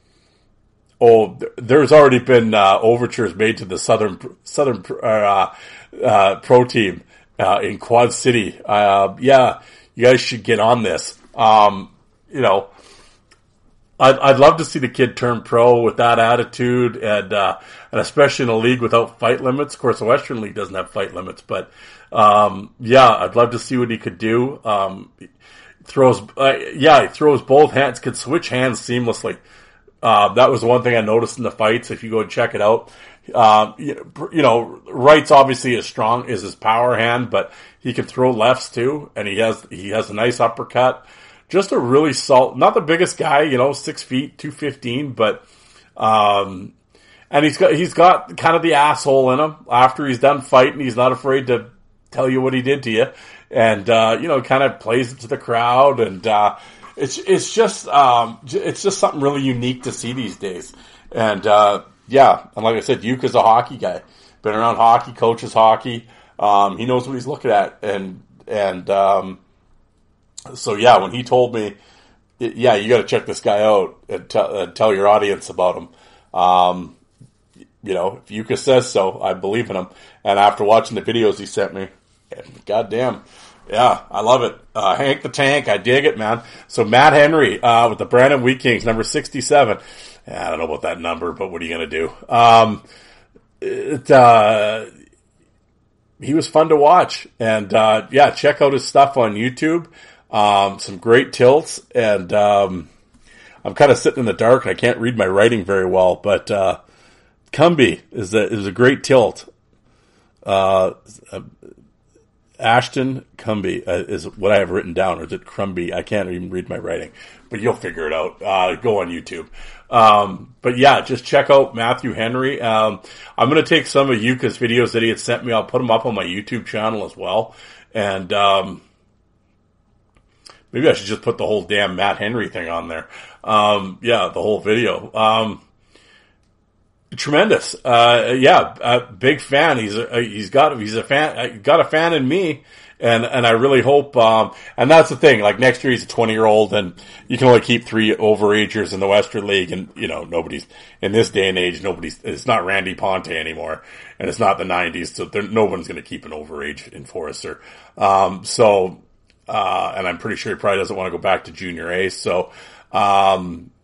oh, there's already been, uh, overtures made to the Southern, Southern, uh, uh, pro team, uh, in Quad City. Uh, yeah. You guys should get on this. Um, you know, I'd, I'd love to see the kid turn pro with that attitude, and uh, and especially in a league without fight limits. Of course, the Western League doesn't have fight limits, but um, yeah, I'd love to see what he could do. Um, throws, uh, yeah, he throws both hands, could switch hands seamlessly. Uh, that was one thing I noticed in the fights. If you go and check it out, um, you, you know, right's obviously as strong as his power hand, but he can throw lefts too, and he has he has a nice uppercut. Just a really solid, not the biggest guy, you know, six feet, two fifteen, but um, and he's got he's got kind of the asshole in him. After he's done fighting, he's not afraid to tell you what he did to you, and uh, you know, kind of plays it to the crowd, and uh, it's it's just um, it's just something really unique to see these days, and uh, yeah, and like I said, Yuka's a hockey guy, been around hockey, coaches hockey. Um, he knows what he's looking at, and, and, um, so yeah, when he told me, yeah, you gotta check this guy out and, t- and tell your audience about him. Um, you know, if Yuka says so, I believe in him. And after watching the videos he sent me, goddamn, yeah, I love it. Uh, Hank the Tank, I dig it, man. So Matt Henry, uh, with the Brandon Wheat Kings, number sixty-seven. Yeah, I don't know about that number, but what are you gonna do? Um, it, uh, he was fun to watch, and uh, yeah, check out his stuff on YouTube. Um, some great tilts, and um, I'm kind of sitting in the dark. I can't read my writing very well, but uh, Cumby is a is a great tilt. Uh, Ashton Cumby uh, is what I have written down, or is it Crumby? I can't even read my writing, but you'll figure it out. Uh, go on YouTube. Um, but yeah, just check out Matthew Henry. Um, I'm going to take some of Yuka's videos that he had sent me. I'll put them up on my YouTube channel as well. And, um, maybe I should just put the whole damn Matt Henry thing on there. Um, yeah, the whole video. Um, tremendous. Uh, yeah, a big fan. He's a, he's got, he's a fan, got a fan in me. And, and I really hope, um, and that's the thing, like next year he's a twenty year old, and you can only keep three overagers in the Western League, and, you know, nobody's, in this day and age, nobody's, it's not Randy Ponte anymore, and it's not the nineties, so there, no one's gonna keep an overage enforcer. Um, so, uh, and I'm pretty sure he probably doesn't want to go back to junior A, so, um,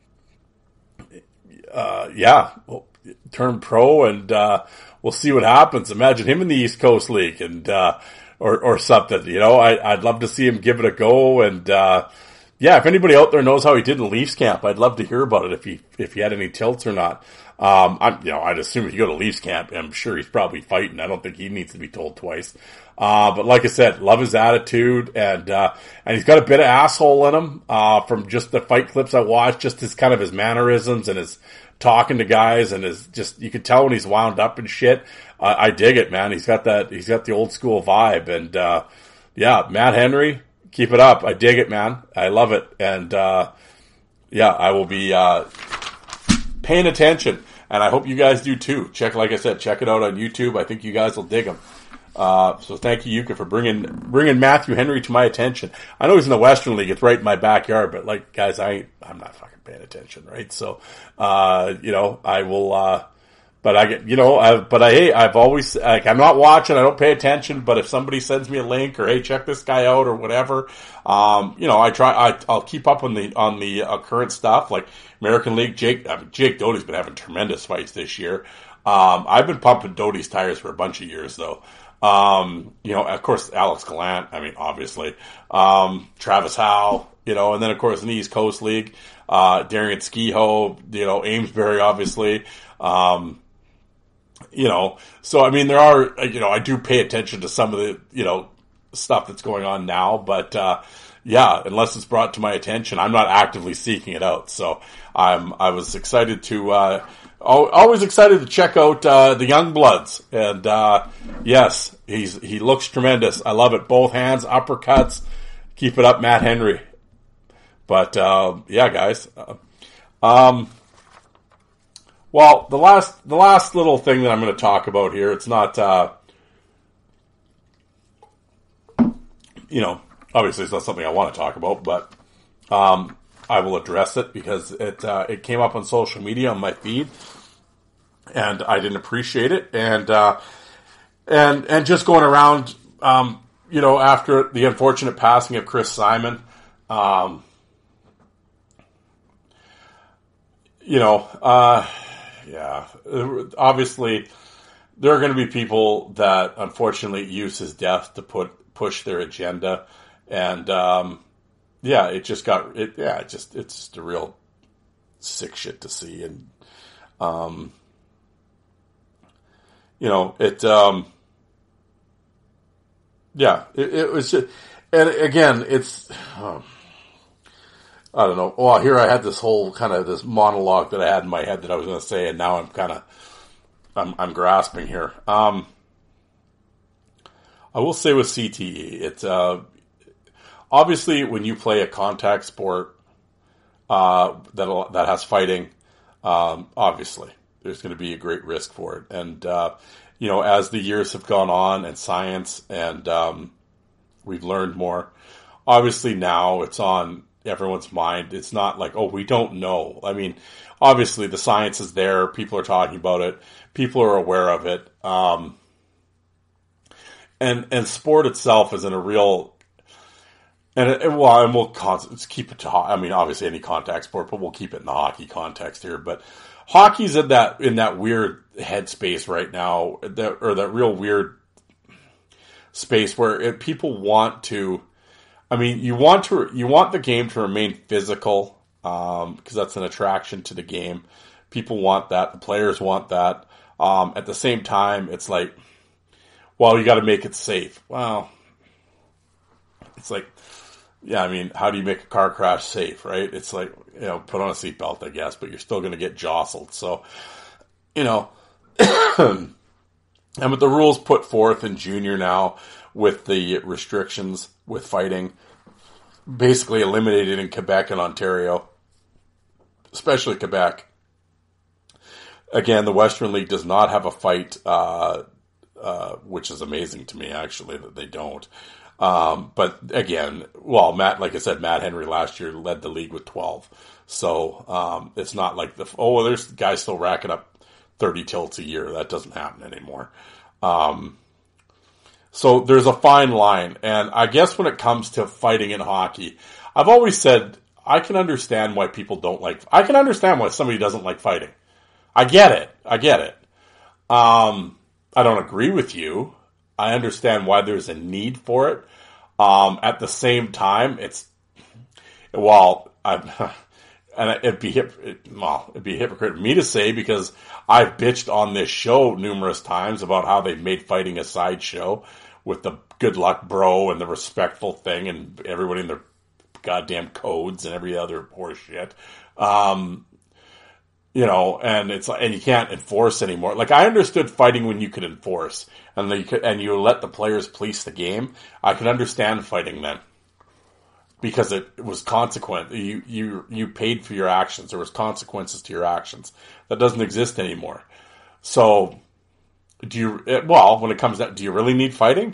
uh, yeah, well, turn pro, and, uh, we'll see what happens. Imagine him in the East Coast League, and, uh, Or, or something, you know, I, I'd love to see him give it a go. And, uh, yeah, if anybody out there knows how he did in Leafs camp, I'd love to hear about it if he, if he had any tilts or not. Um, I'm, you know, I'd assume if you go to Leafs camp, I'm sure he's probably fighting. I don't think he needs to be told twice. Uh, but like I said, love his attitude, and, uh, and he's got a bit of asshole in him, uh, from just the fight clips I watched, just his kind of his mannerisms and his talking to guys, and his just, you could tell when he's wound up and shit. Uh, I dig it, man. He's got that, he's got the old school vibe, and, uh, yeah, Matt Henry, keep it up. I dig it, man. I love it. And, uh, yeah, I will be, uh, paying attention, and I hope you guys do too. Check, like I said, check it out on YouTube. I think you guys will dig him. Uh, so thank you, Yuka, for bringing, bringing Matthew Henry to my attention. I know he's in the Western League. It's right in my backyard, but like, guys, I, I'm not fucking paying attention, right? So, uh, you know, I will, uh, but I get, you know, I, but I, hey, I've always, like, I'm not watching, I don't pay attention, but if somebody sends me a link or, hey, check this guy out or whatever, um, you know, I try, I, I'll keep up on the, on the uh, current stuff, like American League. Jake, I mean, Jake Doty's been having tremendous fights this year. Um, I've been pumping Doty's tires for a bunch of years though. Um, you know, of course, Alex Gallant, I mean, obviously, um, Travis Howe, you know, and then of course in the East Coast League, uh, Darian Skiho, you know, Amesbury, obviously, um, you know, so I mean, there are, you know, I do pay attention to some of the, you know, stuff that's going on now, but, uh, yeah, unless it's brought to my attention, I'm not actively seeking it out. So I'm, I was excited to, uh, always excited to check out, uh, the Young Bloods. And, uh, yes, he's, he looks tremendous. I love it. Both hands, uppercuts. Keep it up, Matt Henry. But, uh, yeah, guys, um, well, the last, the last little thing that I'm going to talk about here, it's not, uh, you know, obviously it's not something I want to talk about, but, um, I will address it because it, uh, it came up on social media on my feed and I didn't appreciate it. And, uh, and, and just going around, um, you know, after the unfortunate passing of Chris Simon, um, you know, uh, yeah, obviously there are going to be people that unfortunately use his death to put, push their agenda. And, um, yeah, it just got, it, yeah, it just, it's just a real sick shit to see. And, um, you know, it, um, yeah, it, it was just, and again, it's, um, I don't know. Well, here I had this whole kind of this monologue that I had in my head that I was going to say, and now I'm kind of, I'm, I'm grasping here. Um, I will say with C T E, it's, uh, obviously when you play a contact sport, uh, that, that has fighting, um, obviously there's going to be a great risk for it. And, uh, you know, as the years have gone on and science and, um, we've learned more, obviously now it's on everyone's mind. It's not like, oh, we don't know. I mean, obviously the science is there. People are talking about it. People are aware of it. Um, and, and sport itself is in a real, and, it, well, and we'll con- let's keep it to, I mean, obviously any contact sport, but we'll keep it in the hockey context here. But hockey's in that, in that weird headspace right now, that, or that real weird space where it, people want to, I mean, you want to, you want the game to remain physical, um, because that's an attraction to the game. People want that. The players want that. Um, at the same time, it's like, well, you got to make it safe. Well, it's like, yeah, I mean, how do you make a car crash safe, right? It's like, you know, put on a seatbelt, I guess, but you're still going to get jostled. So, you know, and with the rules put forth in junior now, with the restrictions with fighting, basically eliminated in Quebec and Ontario, especially Quebec. Again, the Western League does not have a fight, uh, uh, which is amazing to me, actually, that they don't. Um, but again, well, Matt, like I said, Matt Henry last year led the league with twelve. So, um, it's not like the, oh, well, there's guys still racking up thirty tilts a year. That doesn't happen anymore. Um, so there's a fine line. And I guess when it comes to fighting in hockey, I've always said, I can understand why people don't like, I can understand why somebody doesn't like fighting. I get it. I get it. Um, I don't agree with you. I understand why there's a need for it. Um, at the same time, it's, well, I'm, and it'd be hip, it, well, it'd be a hypocrite of me to say, because I've bitched on this show numerous times about how they've made fighting a sideshow with the good luck bro and the respectful thing and everybody in their goddamn codes and every other horse shit. Um, you know, and it's and you can't enforce anymore. Like, I understood fighting when you could enforce and you could, and you let the players police the game. I could understand fighting then, because it, it was consequent. You you you paid for your actions. There was consequences to your actions. That doesn't exist anymore. So, do you? Well, when it comes down, do you really need fighting?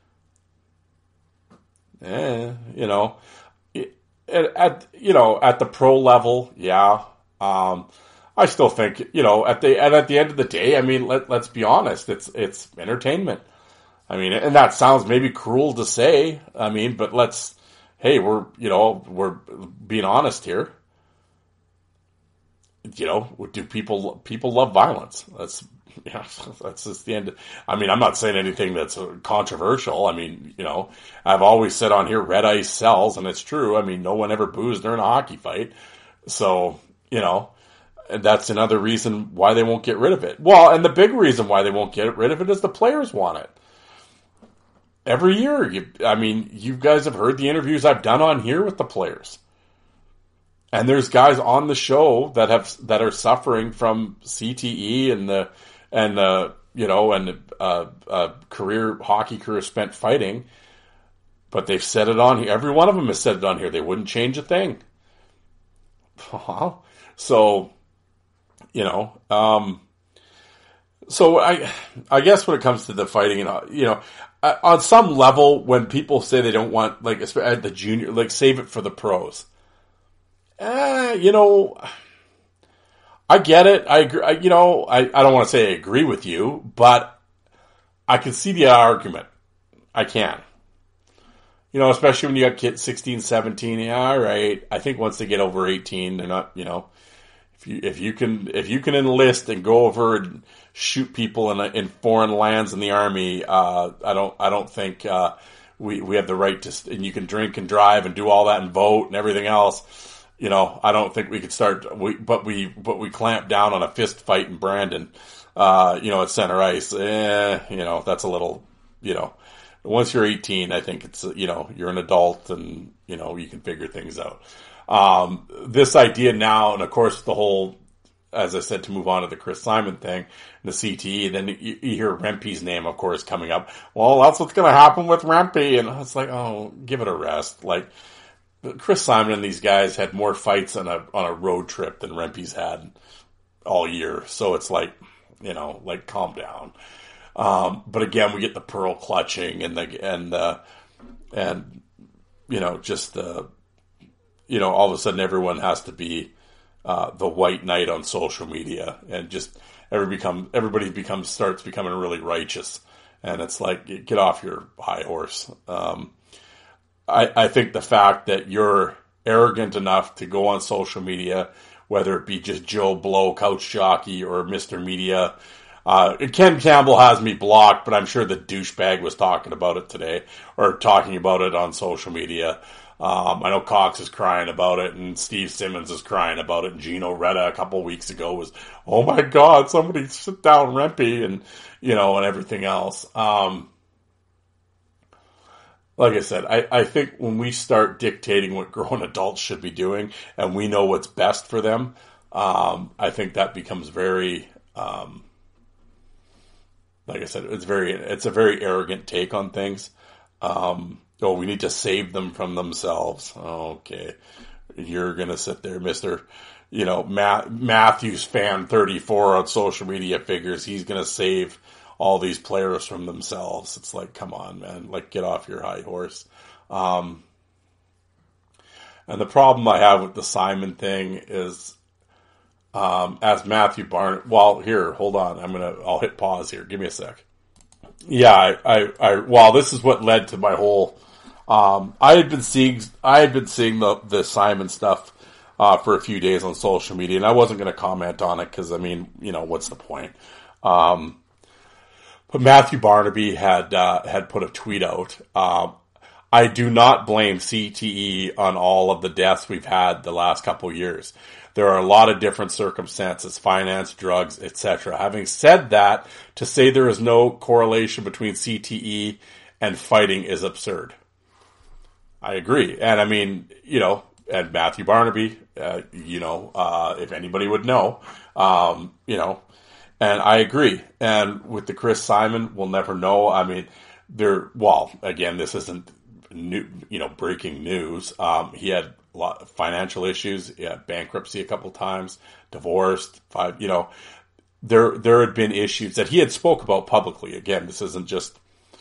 Eh, you know, at, at you know at the pro level, yeah. Um, I still think, you know, at the and at the end of the day, I mean, let let's be honest, it's it's entertainment. I mean, and that sounds maybe cruel to say. I mean, but let's, hey, we're you know we're being honest here. You know, do people people love violence? That's Yeah, that's just the end. I mean, I'm not saying anything that's controversial. I mean, you know, I've always said on here, red ice sells, and it's true. I mean, no one ever boos during a hockey fight. So, you know, that's another reason why they won't get rid of it. Well, and the big reason why they won't get rid of it is the players want it. Every year, you, I mean, you guys have heard the interviews I've done on here with the players. And there's guys on the show that have that are suffering from C T E and the and uh, you know and uh, uh, career hockey career spent fighting, but they've said it on here. Every one of them has said it on here. They wouldn't change a thing. So, you know, um, so I I guess when it comes to the fighting, and you know, on some level, when people say they don't want like at the junior, like save it for the pros. Uh, you know, I get it. I agree. I, you know, I, I don't want to say I agree with you, but I can see the argument. I can. You know, especially when you got kids sixteen, seventeen. Yeah, all right. I think once they get over eighteen, they're not, you know, if you, if you can, if you can enlist and go over and shoot people in, in foreign lands in the army, uh, I don't, I don't think, uh, we, we have the right to, and you can drink and drive and do all that and vote and everything else. You know, I don't think we could start, we, but we, but we clamp down on a fist fight in Brandon, uh, you know, at center ice. Eh, you know, that's a little, you know, once you're eighteen, I think it's, you know, you're an adult and, you know, you can figure things out. Um, this idea now, and of course the whole, as I said, to move on to the Chris Simon thing, the C T E, then you, you hear Rempe's name, of course, coming up. Well, that's what's going to happen with Rempe. And it's like, oh, give it a rest. Like, Chris Simon and these guys had more fights on a on a road trip than Rempe's had all year. So it's like, you know, like calm down. Um, but again, we get the pearl clutching and the and the and you know just the you know all of a sudden everyone has to be uh, the white knight on social media, and just every become everybody becomes starts becoming really righteous, and it's like, get off your high horse. Um, I, I think the fact that you're arrogant enough to go on social media, whether it be just Joe Blow, Couch Jockey, or Mister Media. Uh, Ken Campbell has me blocked, but I'm sure the douchebag was talking about it today, or talking about it on social media. Um, I know Cox is crying about it, and Steve Simmons is crying about it, and Gino Reda a couple weeks ago was, oh my God, somebody sit down Rempe, and, you know, and everything else. Um, Like I said, I, I think when we start dictating what grown adults should be doing, and we know what's best for them, um, I think that becomes very, um, like I said, it's very, it's a very arrogant take on things. Um, oh, we need to save them from themselves. Okay. You're going to sit there, Mister You know, Ma- Matthews fan thirty-four on social media figures. He's going to save all these players from themselves. It's like, come on, man, like get off your high horse. Um, and the problem I have with the Simon thing is, um, as Matthew Barn, well, here, hold on. I'm going to, I'll hit pause here. Give me a sec. Yeah. I, I, I, well, this is what led to my whole, um, I had been seeing, I had been seeing the, the Simon stuff, uh, for a few days on social media, and I wasn't going to comment on it. Cause I mean, you know, what's the point? Um, But Matthew Barnaby had uh, had put a tweet out. Uh, I do not blame C T E on all of the deaths we've had the last couple of years. There are a lot of different circumstances, finance, drugs, et cetera. Having said that, to say there is no correlation between C T E and fighting is absurd. I agree. And I mean, you know, and Matthew Barnaby, uh, you know, uh, if anybody would know, um, you know, and I agree. And with the Chris Simon, we'll never know. I mean, there, well, again, this isn't new, you know, breaking news. Um, he had a lot of financial issues. He had bankruptcy a couple times, divorced, five, you know, there, there had been issues that he had spoke about publicly. Again, this isn't just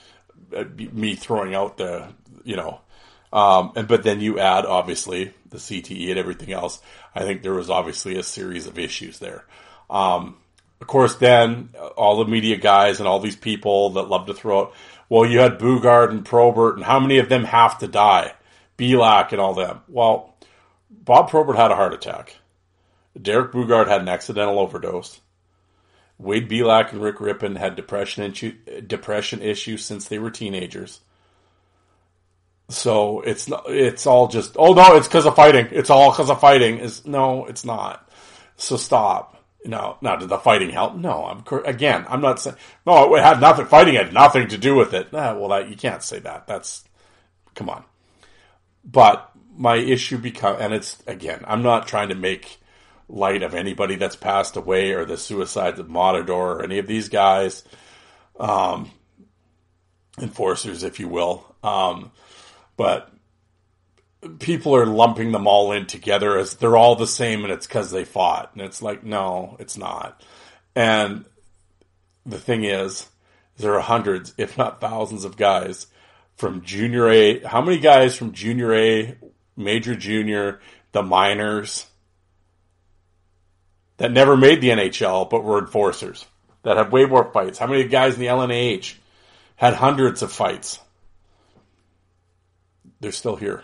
me throwing out the, you know, um, and, but then you add obviously the C T E and everything else. I think there was obviously a series of issues there. Um, Of course, then all the media guys and all these people that love to throw out, well, you had Boogaard and Probert, and how many of them have to die? Belak and all them. Well, Bob Probert had a heart attack. Derek Boogaard had an accidental overdose. Wade Belak and Rick Rippon had depression issue, depression issues since they were teenagers. So it's not, it's all just, oh no, it's because of fighting. It's all because of fighting. Is no, it's not. So stop. No, now did the fighting help? No, I'm again. I'm not saying no. It had nothing. Fighting had nothing to do with it. Ah, well, that, you can't say that. That's come on. But my issue becomes, and it's again, I'm not trying to make light of anybody that's passed away or the suicides of Matador or any of these guys, um, enforcers, if you will. Um, but people are lumping them all in together as they're all the same and it's because they fought. And it's like, no, it's not. And the thing is, there are hundreds, if not thousands of guys from junior A. How many guys from junior A, major junior, the minors, that never made the N H L but were enforcers, that have way more fights? How many guys in the L N A H had hundreds of fights? They're still here.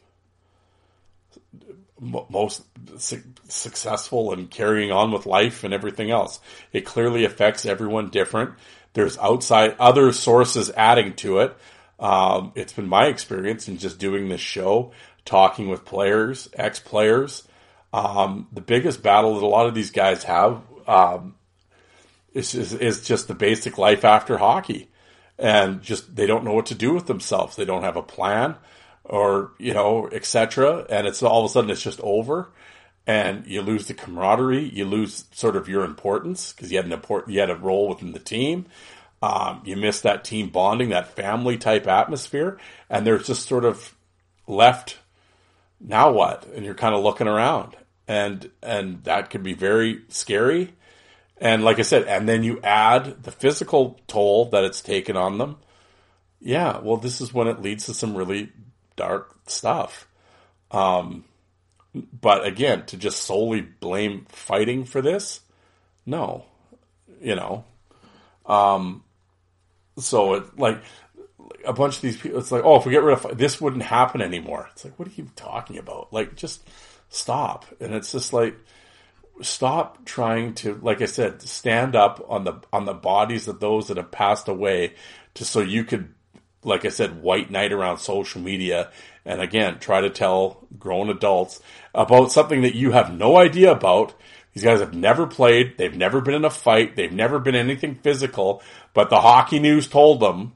Most su- successful and carrying on with life and everything else. It clearly affects everyone different. There's outside other sources adding to it. Um, it's been my experience in just doing this show, talking with players, ex-players. Um, the biggest battle that a lot of these guys have um, is, is, is just the basic life after hockey. And just they don't know what to do with themselves. They don't have a plan or, you know, et cetera. And it's all of a sudden it's just over. And you lose the camaraderie. You lose sort of your importance because you had an important, you had a role within the team. Um, you miss that team bonding, that family type atmosphere. And they're just sort of left. Now what? And you're kind of looking around. And, and that could be very scary. And like I said, and then you add the physical toll that it's taken on them. Yeah, well, this is when it leads to some really dark stuff. Um, but again, to just solely blame fighting for this, no, you know. Um, so it like a bunch of these people, it's like, oh, if we get rid of this, wouldn't happen anymore. It's like, what are you talking about? Like, just stop. And it's just like, stop trying to, like I said, stand up on the on the bodies of those that have passed away, to so you could, like I said, white knight around social media, and again try to tell grown adults about something that you have no idea about. These guys have never played, they've never been in a fight, they've never been anything physical, but the hockey news told them.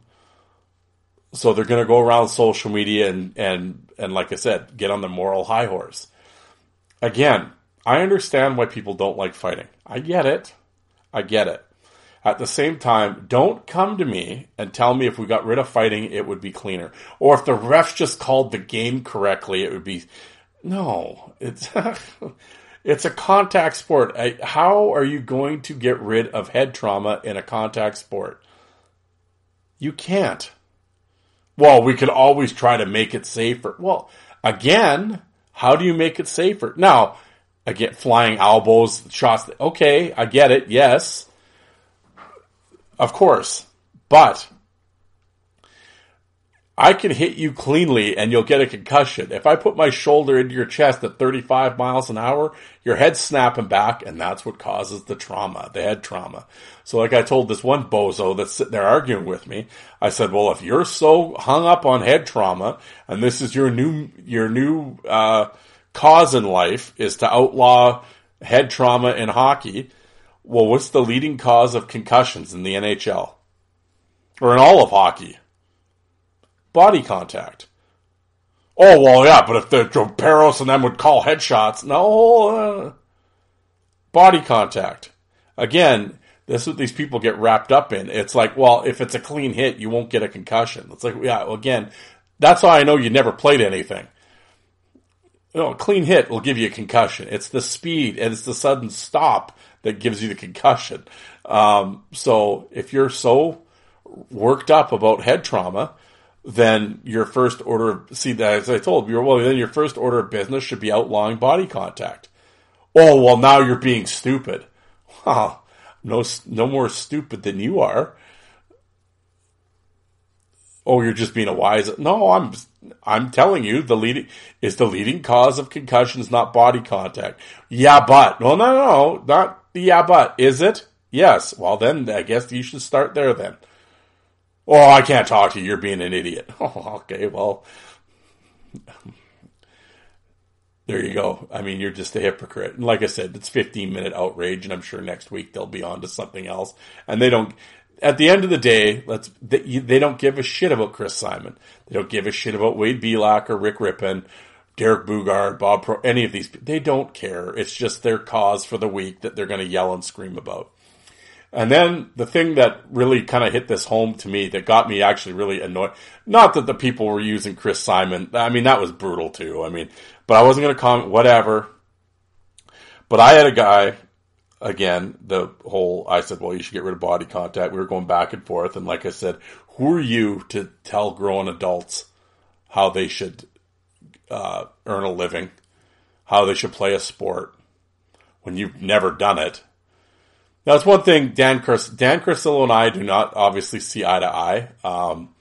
So they're going to go around social media and and and like I said, get on the moral high horse. Again, I understand why people don't like fighting. I get it. I get it. At the same time, don't come to me and tell me if we got rid of fighting, it would be cleaner. Or if the refs just called the game correctly, it would be... No. It's it's a contact sport. I, how are you going to get rid of head trauma in a contact sport? You can't. Well, we could always try to make it safer. Well, again, how do you make it safer? Now... Again, flying elbows, shots. Okay, I get it. Yes. Of course. But I can hit you cleanly and you'll get a concussion. If I put my shoulder into your chest at thirty-five miles an hour, your head's snapping back, and that's what causes the trauma, the head trauma. So like I told this one bozo that's sitting there arguing with me, I said, well, if you're so hung up on head trauma and this is your new, your new, uh, cause in life is to outlaw head trauma in hockey, well, what's the leading cause of concussions in the N H L? Or in all of hockey? Body contact. Oh, well, yeah, but if the Peros and them would call headshots, no, uh, body contact. Again, this is what these people get wrapped up in. It's like, well, if it's a clean hit, you won't get a concussion. It's like, yeah, well, again, that's how I know you never played anything. You know, a clean hit will give you a concussion. It's the speed and it's the sudden stop that gives you the concussion. Um, so if you're so worked up about head trauma, then your first order of, see, that as I told you, well, then your first order of business should be outlawing body contact. Oh, well, now you're being stupid. Wow, no, no more stupid than you are. Oh, you're just being a wise. No, I'm, I'm telling you, the leading is the leading cause of concussions, not body contact. Yeah, but no, no, no, not yeah, but is it? Yes. Well, then I guess you should start there then. Oh, I can't talk to you. You're being an idiot. Oh, okay. Well, there you go. I mean, you're just a hypocrite. And like I said, it's fifteen minute outrage, and I'm sure next week they'll be on to something else. And they don't, at the end of the day, let's, they, they don't give a shit about Chris Simon. They don't give a shit about Wade Belak or Rick Rippon, Derek Boogaard, Bob Pro, any of these. They don't care. It's just their cause for the week that they're going to yell and scream about. And then the thing that really kind of hit this home to me that got me actually really annoyed, not that the people were using Chris Simon. I mean, that was brutal too. I mean, but I wasn't going to comment, whatever. But I had a guy, again, the whole, I said, well, you should get rid of body contact. We were going back and forth. And like I said, who are you to tell grown adults how they should uh, earn a living, how they should play a sport when you've never done it? Now, it's one thing, Dan Cris- Dan Carcillo and I do not obviously see eye to eye. Um,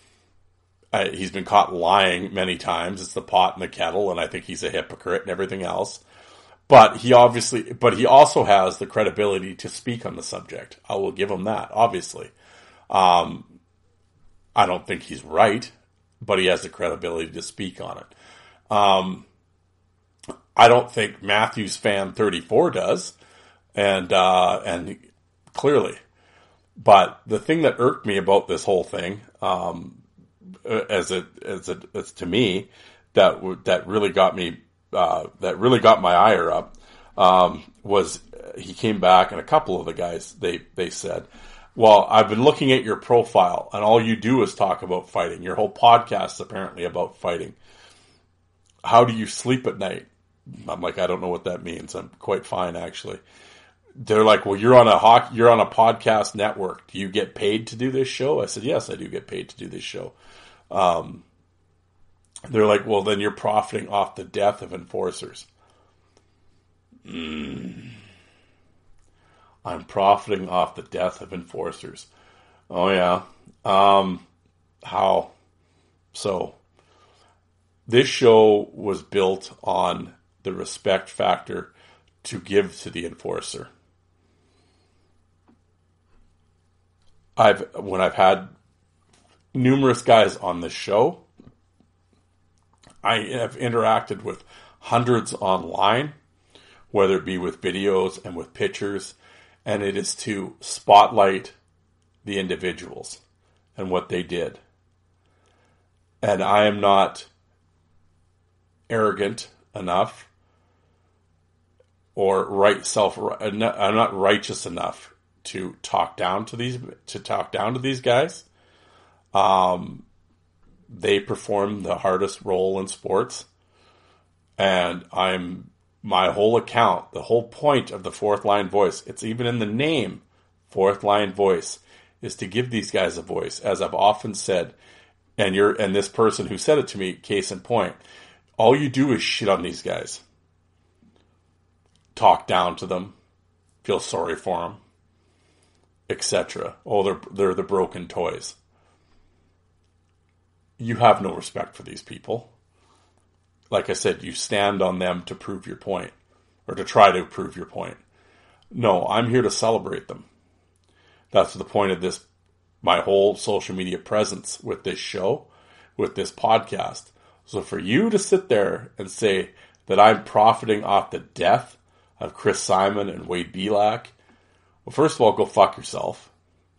I, he's been caught lying many times. It's the pot and the kettle, and I think he's a hypocrite and everything else. But he obviously, but he also has the credibility to speak on the subject. I will give him that, obviously. Um, I don't think he's right, but he has the credibility to speak on it. Um, I don't think Matthews Fan thirty-four does. And, uh, and clearly, but the thing that irked me about this whole thing, um, as it, as it, as to me, that, that really got me, uh, that really got my ire up, um, was he came back and a couple of the guys, they, they said, well, I've been looking at your profile and all you do is talk about fighting. Your whole podcast is apparently about fighting. How do you sleep at night? I'm like, I don't know what that means. I'm quite fine, actually. They're like, well, you're on a hockey, you're on a podcast network. Do you get paid to do this show? I said, yes, I do get paid to do this show. Um, they're like, well, then you're profiting off the death of enforcers. Mm. I'm profiting off the death of enforcers. Oh yeah. Um, how? So this show was built on the respect factor to give to the enforcer. I've when I've had numerous guys on this show, I have interacted with hundreds online, whether it be with videos and with pictures, and it is to spotlight the individuals and what they did. And I am not arrogant enough or right self. I'm not righteous enough to talk down to these to talk down to these guys. Um, they perform the hardest role in sports, and I'm my whole account. The whole point of the Fourth Line Voice, it's even in the name, Fourth Line Voice, is to give these guys a voice. As I've often said, and you're and this person who said it to me, case in point, all you do is shit on these guys, talk down to them, feel sorry for them, et cetera. Oh, they're they're the broken toys. You have no respect for these people. Like I said, you stand on them to prove your point, or to try to prove your point. No, I'm here to celebrate them. That's the point of this, my whole social media presence with this show, with this podcast. So for you to sit there and say that I'm profiting off the death of Chris Simon and Wade Belak, well, first of all, go fuck yourself.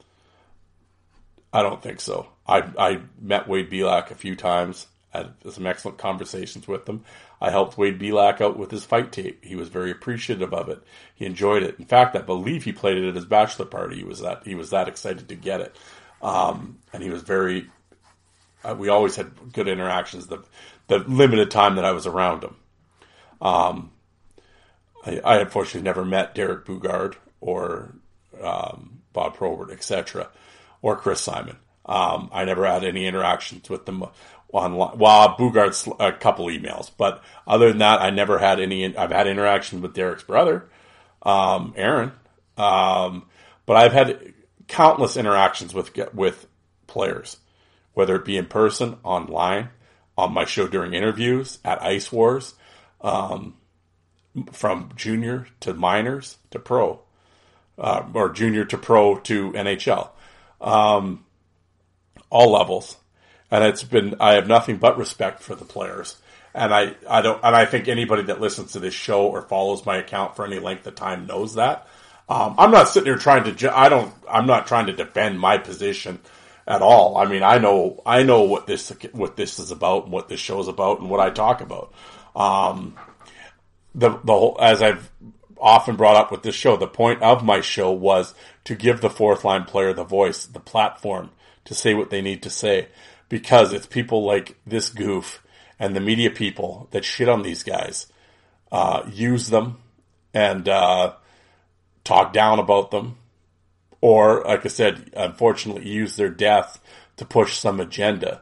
I don't think so. I I met Wade Belak a few times. I had some excellent conversations with him. I helped Wade Belak out with his fight tape. He was very appreciative of it. He enjoyed it. In fact, I believe he played it at his bachelor party. He was that he was that excited to get it, um, and he was very. Uh, we always had good interactions. The the limited time that I was around him, um, I, I unfortunately never met Derek Boogaard or um, Bob Probert, et cetera, or Chris Simon. Um, I never had any interactions with them online. Well, Boogaard's a couple emails, but other than that, I never had any. I've had interactions with Derek's brother, um, Aaron, um, but I've had countless interactions with with players, whether it be in person, online, on my show during interviews, at Ice Wars, um, from junior to minors to pro. uh, or junior to pro to N H L, um, all levels. And it's been, I have nothing but respect for the players. And I, I don't, and I think anybody that listens to this show or follows my account for any length of time knows that. Um, I'm not sitting here trying to, ju- I don't, I'm not trying to defend my position at all. I mean, I know, I know what this, what this is about and what this show is about and what I talk about. Um, the, the whole, as I've often brought up with this show, the point of my show was to give the fourth line player the voice, the platform to say what they need to say, because it's people like this goof and the media people that shit on these guys, uh, use them and, uh, talk down about them, or, like I said, unfortunately use their death to push some agenda.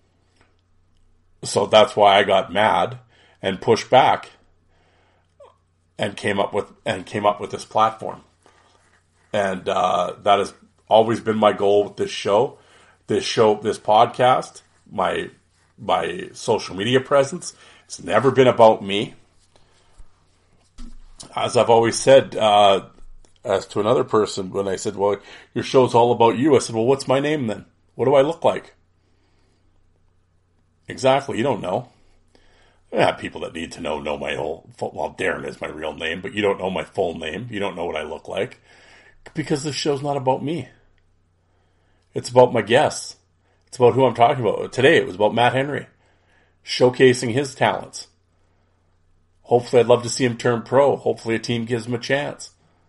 So that's why I got mad and pushed back and came up with, and came up with this platform. And, uh, that has always been my goal with this show, this show, this podcast, my, my social media presence. It's never been about me. As I've always said, uh, as to another person, when I said, well, your show's all about you, I said, well, what's my name then? What do I look like? Exactly, you don't know. Yeah, people that need to know know my whole, well, Darren is my real name, but you don't know my full name. You don't know what I look like. Because this show's not about me. It's about my guests. It's about who I'm talking about. Today it was about Matt Henry, showcasing his talents. Hopefully I'd love to see him turn pro. Hopefully a team gives him a chance.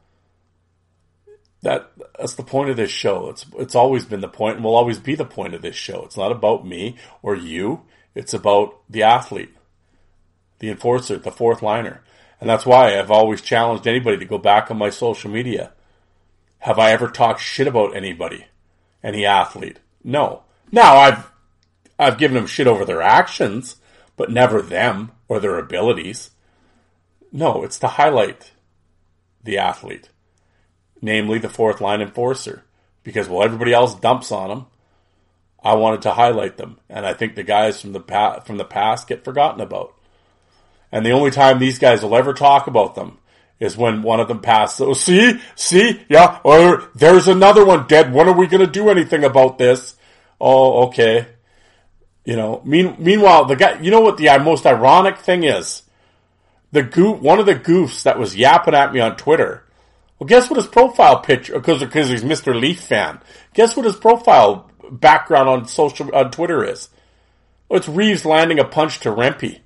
That that's the point of this show. It's it's always been the point and will always be the point of this show. It's not about me or you. It's about the athlete, the enforcer, the fourth liner. And that's why I've always challenged anybody to go back on my social media. Have I ever talked shit about anybody? Any athlete? No. Now, I've I've given them shit over their actions, but never them or their abilities. No, it's to highlight the athlete, namely the fourth line enforcer, because while everybody else dumps on them, I wanted to highlight them, and I think the guys from the pa- from the past get forgotten about. And the only time these guys will ever talk about them is when one of them passes. So see, see, yeah, or there's another one dead. When are we going to do anything about this? Oh, okay. You know, mean, meanwhile, the guy, you know what the most ironic thing is? The goof, one of the goofs that was yapping at me on Twitter. Well, guess what his profile picture, because, because he's Mister Leaf fan. Guess what his profile background on social, on Twitter is? Well, it's Reeves landing a punch to Rempe.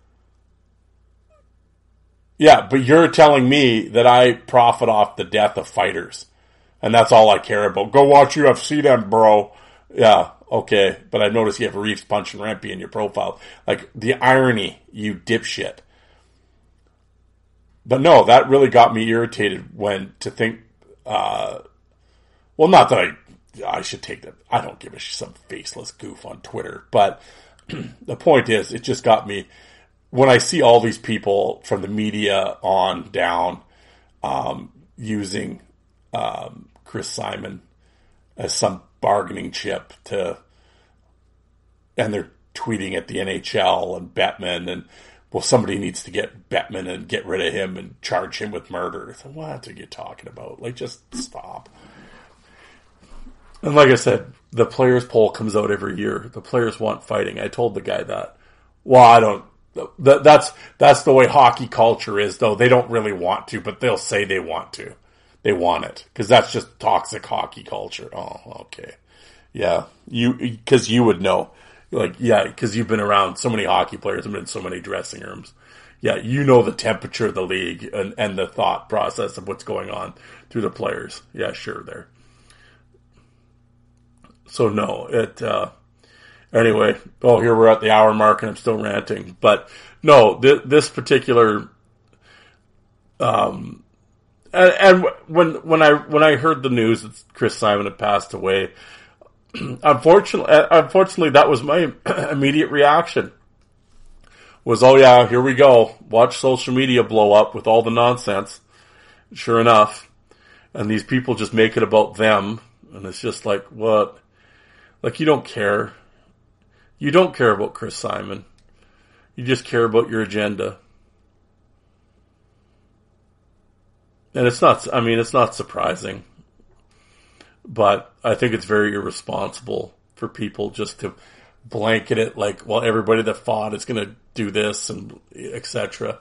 Yeah, but you're telling me that I profit off the death of fighters. And that's all I care about. Go watch U F C then, bro. Yeah, okay. But I noticed you have Reeves punching Rempe in your profile. Like, the irony, you dipshit. But no, that really got me irritated when, to think, uh, well, not that I, I should take that. I don't give a shit, some faceless goof on Twitter. But the point is, it just got me, when I see all these people from the media on down, um, using, um, Chris Simon as some bargaining chip to, and they're tweeting at the N H L and Bettman and, well, somebody needs to get Bettman and get rid of him and charge him with murder. So what are you talking about? Like, just stop. And like I said, the players poll comes out every year. The players want fighting. I told the guy that. Well, I don't, that, that's, that's the way hockey culture is, though. They don't really want to, but they'll say they want to. They want it. Because that's just toxic hockey culture. Oh, okay. Yeah. You, because you would know. Like, yeah, because you've been around so many hockey players and been in so many dressing rooms. Yeah, you know the temperature of the league and, and the thought process of what's going on through the players. Yeah, sure, there. So, no, it, uh, anyway, oh, here we're at the hour mark and I'm still ranting. But, no, th- this particular, um, and, and when, when I, when I heard the news that Chris Simon had passed away, Unfortunately, unfortunately, that was my immediate reaction. Was, oh yeah, here we go. Watch social media blow up with all the nonsense. Sure enough. And these people just make it about them. And it's just like, what? Like, you don't care. You don't care about Chris Simon. You just care about your agenda. And it's not, I mean, it's not surprising, but I think it's very irresponsible for people just to blanket it like, well, everybody that fought is going to do this and et cetera.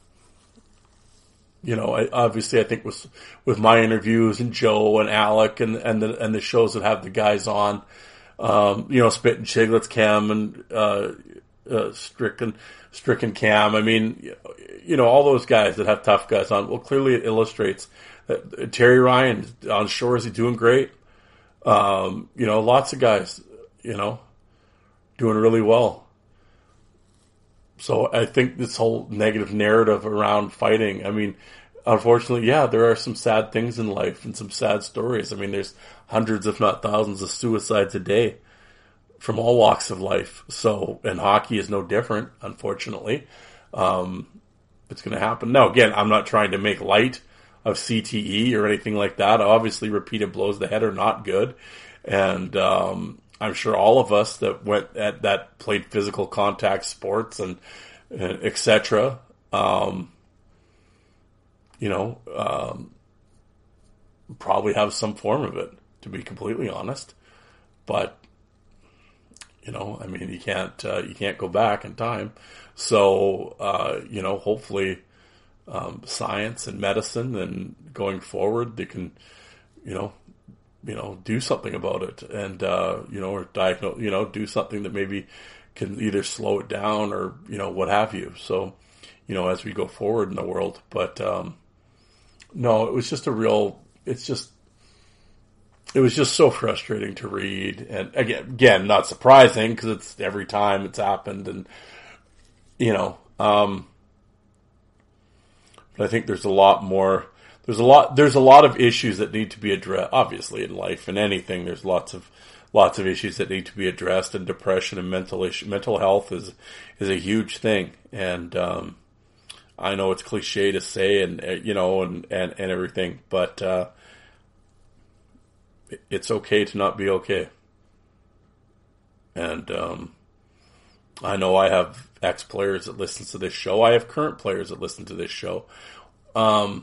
You know, I, obviously I think with, with my interviews and Joe and Alec and, and the, and the shows that have the guys on, um, you know, Spit and Chiglets, Cam and, uh, uh, Stricken, Stricken Cam. I mean, you know, all those guys that have tough guys on, well, clearly it illustrates that Terry Ryan on shore, is he doing great? Um, you know, lots of guys, you know, doing really well. So I think this whole negative narrative around fighting, I mean, unfortunately, yeah, there are some sad things in life and some sad stories. I mean, there's hundreds, if not thousands, of suicides a day from all walks of life. So, and hockey is no different, unfortunately. Um, it's going to happen. Now, again, I'm not trying to make light of C T E or anything like that. Obviously, repeated blows to the head are not good. And, um, I'm sure all of us that went at that played physical contact sports and, and et cetera, um, you know, um, probably have some form of it, to be completely honest. But, you know, I mean, you can't, uh, you can't go back in time. So, uh, you know, hopefully, um, science and medicine and going forward, they can, you know, you know, do something about it and, uh, you know, or diagnose, you know, do something that maybe can either slow it down or, you know, what have you. So, you know, as we go forward in the world, but, um, no, it was just a real, it's just, it was just so frustrating to read. And again, again, not surprising because it's every time it's happened and, you know, um, but I think there's a lot more. There's a lot. There's a lot of issues that need to be addressed. Obviously, in life and anything, there's lots of lots of issues that need to be addressed. And depression and mental issue, mental health is is a huge thing. And um, I know it's cliche to say, and uh, you know, and, and, and everything, but uh, it's okay to not be okay. And um, I know I have ex-players that listen to this show. I have current players that listen to this show. Um,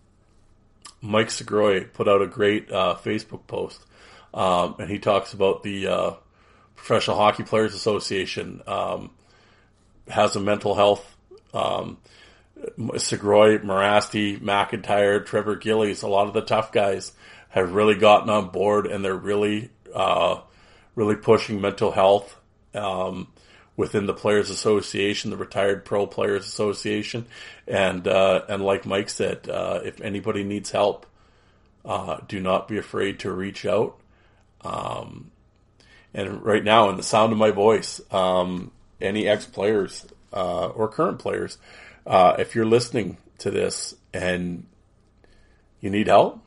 Mike Segroy put out a great uh, Facebook post, um, and he talks about the uh, Professional Hockey Players Association um, has a mental health. Um, Segroy, Morasti, McIntyre, Trevor Gillies, a lot of the tough guys have really gotten on board, and they're really, uh, really pushing mental health um, within the Players Association, the Retired Pro Players Association, and uh, and like Mike said, uh, if anybody needs help, uh, do not be afraid to reach out. Um, and right now, in the sound of my voice, um, any ex-players uh, or current players, uh, if you're listening to this and you need help,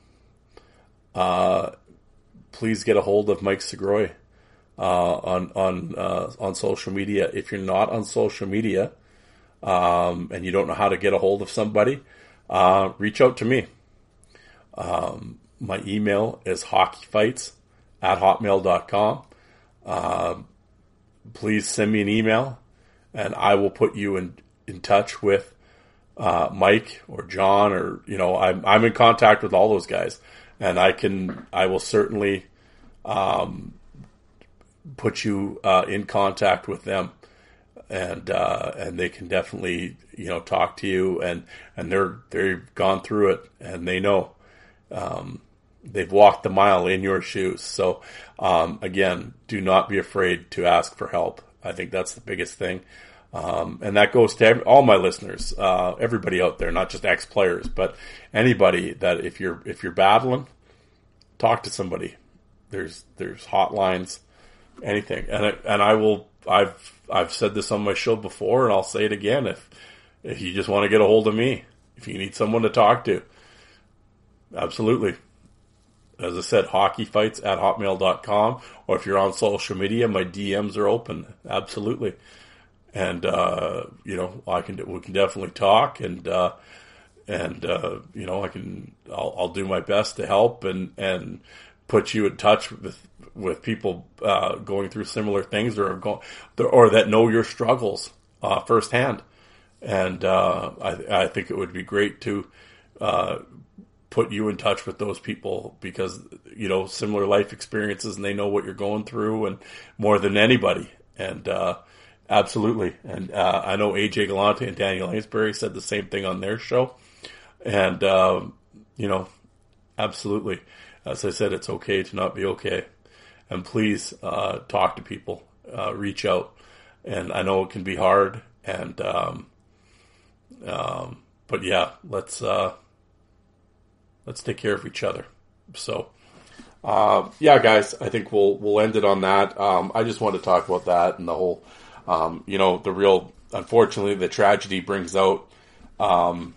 uh, please get a hold of Mike Segroy. Uh, on on uh, on social media. If you're not on social media um, and you don't know how to get a hold of somebody, uh, reach out to me. Um, my email is hockeyfights at hotmail dot com. Uh, please send me an email, and I will put you in in touch with uh, Mike or John, or you know, I'm I'm in contact with all those guys, and I can I will certainly. Um, put you uh, in contact with them, and uh, and they can definitely you know talk to you, and and they're they've gone through it, and they know um, they've walked the mile in your shoes. So um, again, do not be afraid to ask for help. I think that's the biggest thing, um, and that goes to every, all my listeners, uh, everybody out there, not just ex-players, but anybody that if you're if you're battling, talk to somebody. There's there's hotlines. Anything, and I, and I will. I've I've said this on my show before, and I'll say it again. If if you just want to get a hold of me, if you need someone to talk to, absolutely. As I said, hockeyfights at hotmail dot com, or if you're on social media, my D Ms are open. Absolutely, and uh, you know I can we can definitely talk, and uh, and uh, you know I can I'll, I'll do my best to help and and put you in touch with. with people uh, going through similar things or have gone, or that know your struggles uh, firsthand. And uh, I, I think it would be great to uh, put you in touch with those people because, you know, similar life experiences, and they know what you're going through, and more than anybody. And uh, absolutely. And uh, I know A J Galante and Daniel Amesbury said the same thing on their show. And, um, you know, absolutely. As I said, it's okay to not be okay. And please uh, talk to people, uh, reach out. And I know it can be hard. And, um, um, but yeah, let's, uh, let's take care of each other. So, uh, yeah, guys, I think we'll, we'll end it on that. Um, I just wanted to talk about that and the whole, um, you know, the real, unfortunately, the tragedy brings out, um,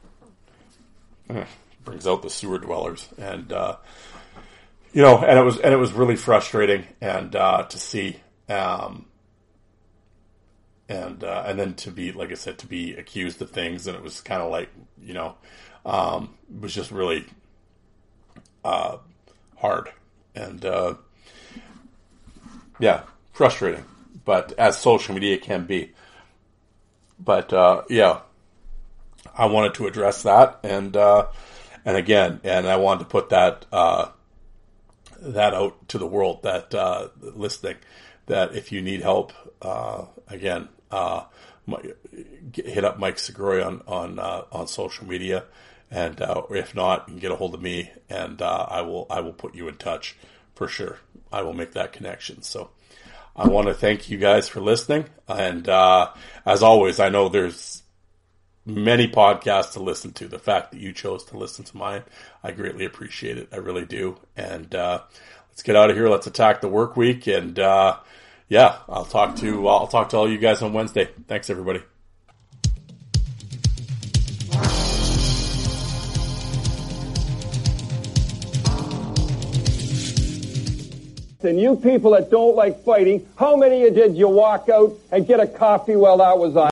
brings out the sewer dwellers, and, uh, you know, and it was, and it was really frustrating and, uh, to see, um, and, uh, and then to be, like I said, to be accused of things. And it was kind of like, you know, um, it was just really, uh, hard and, uh, yeah, frustrating, but as social media can be. But, uh, yeah, I wanted to address that. And, uh, and again, and I wanted to put that, uh, that out to the world that, uh, listening, that if you need help, uh, again, uh, hit up Mike Segroy on, on, uh, on social media. And, uh, if not, you can get a hold of me, and, uh, I will, I will put you in touch for sure. I will make that connection. So I want to thank you guys for listening. And, uh, as always, I know there's many podcasts to listen to. The fact that you chose to listen to mine, I greatly appreciate it. I really do. And, uh, let's get out of here. Let's attack the work week. And, uh, yeah, I'll talk to, I'll talk to all you guys on Wednesday. Thanks, everybody. And you people that don't like fighting, how many of you did you walk out and get a coffee while that was on?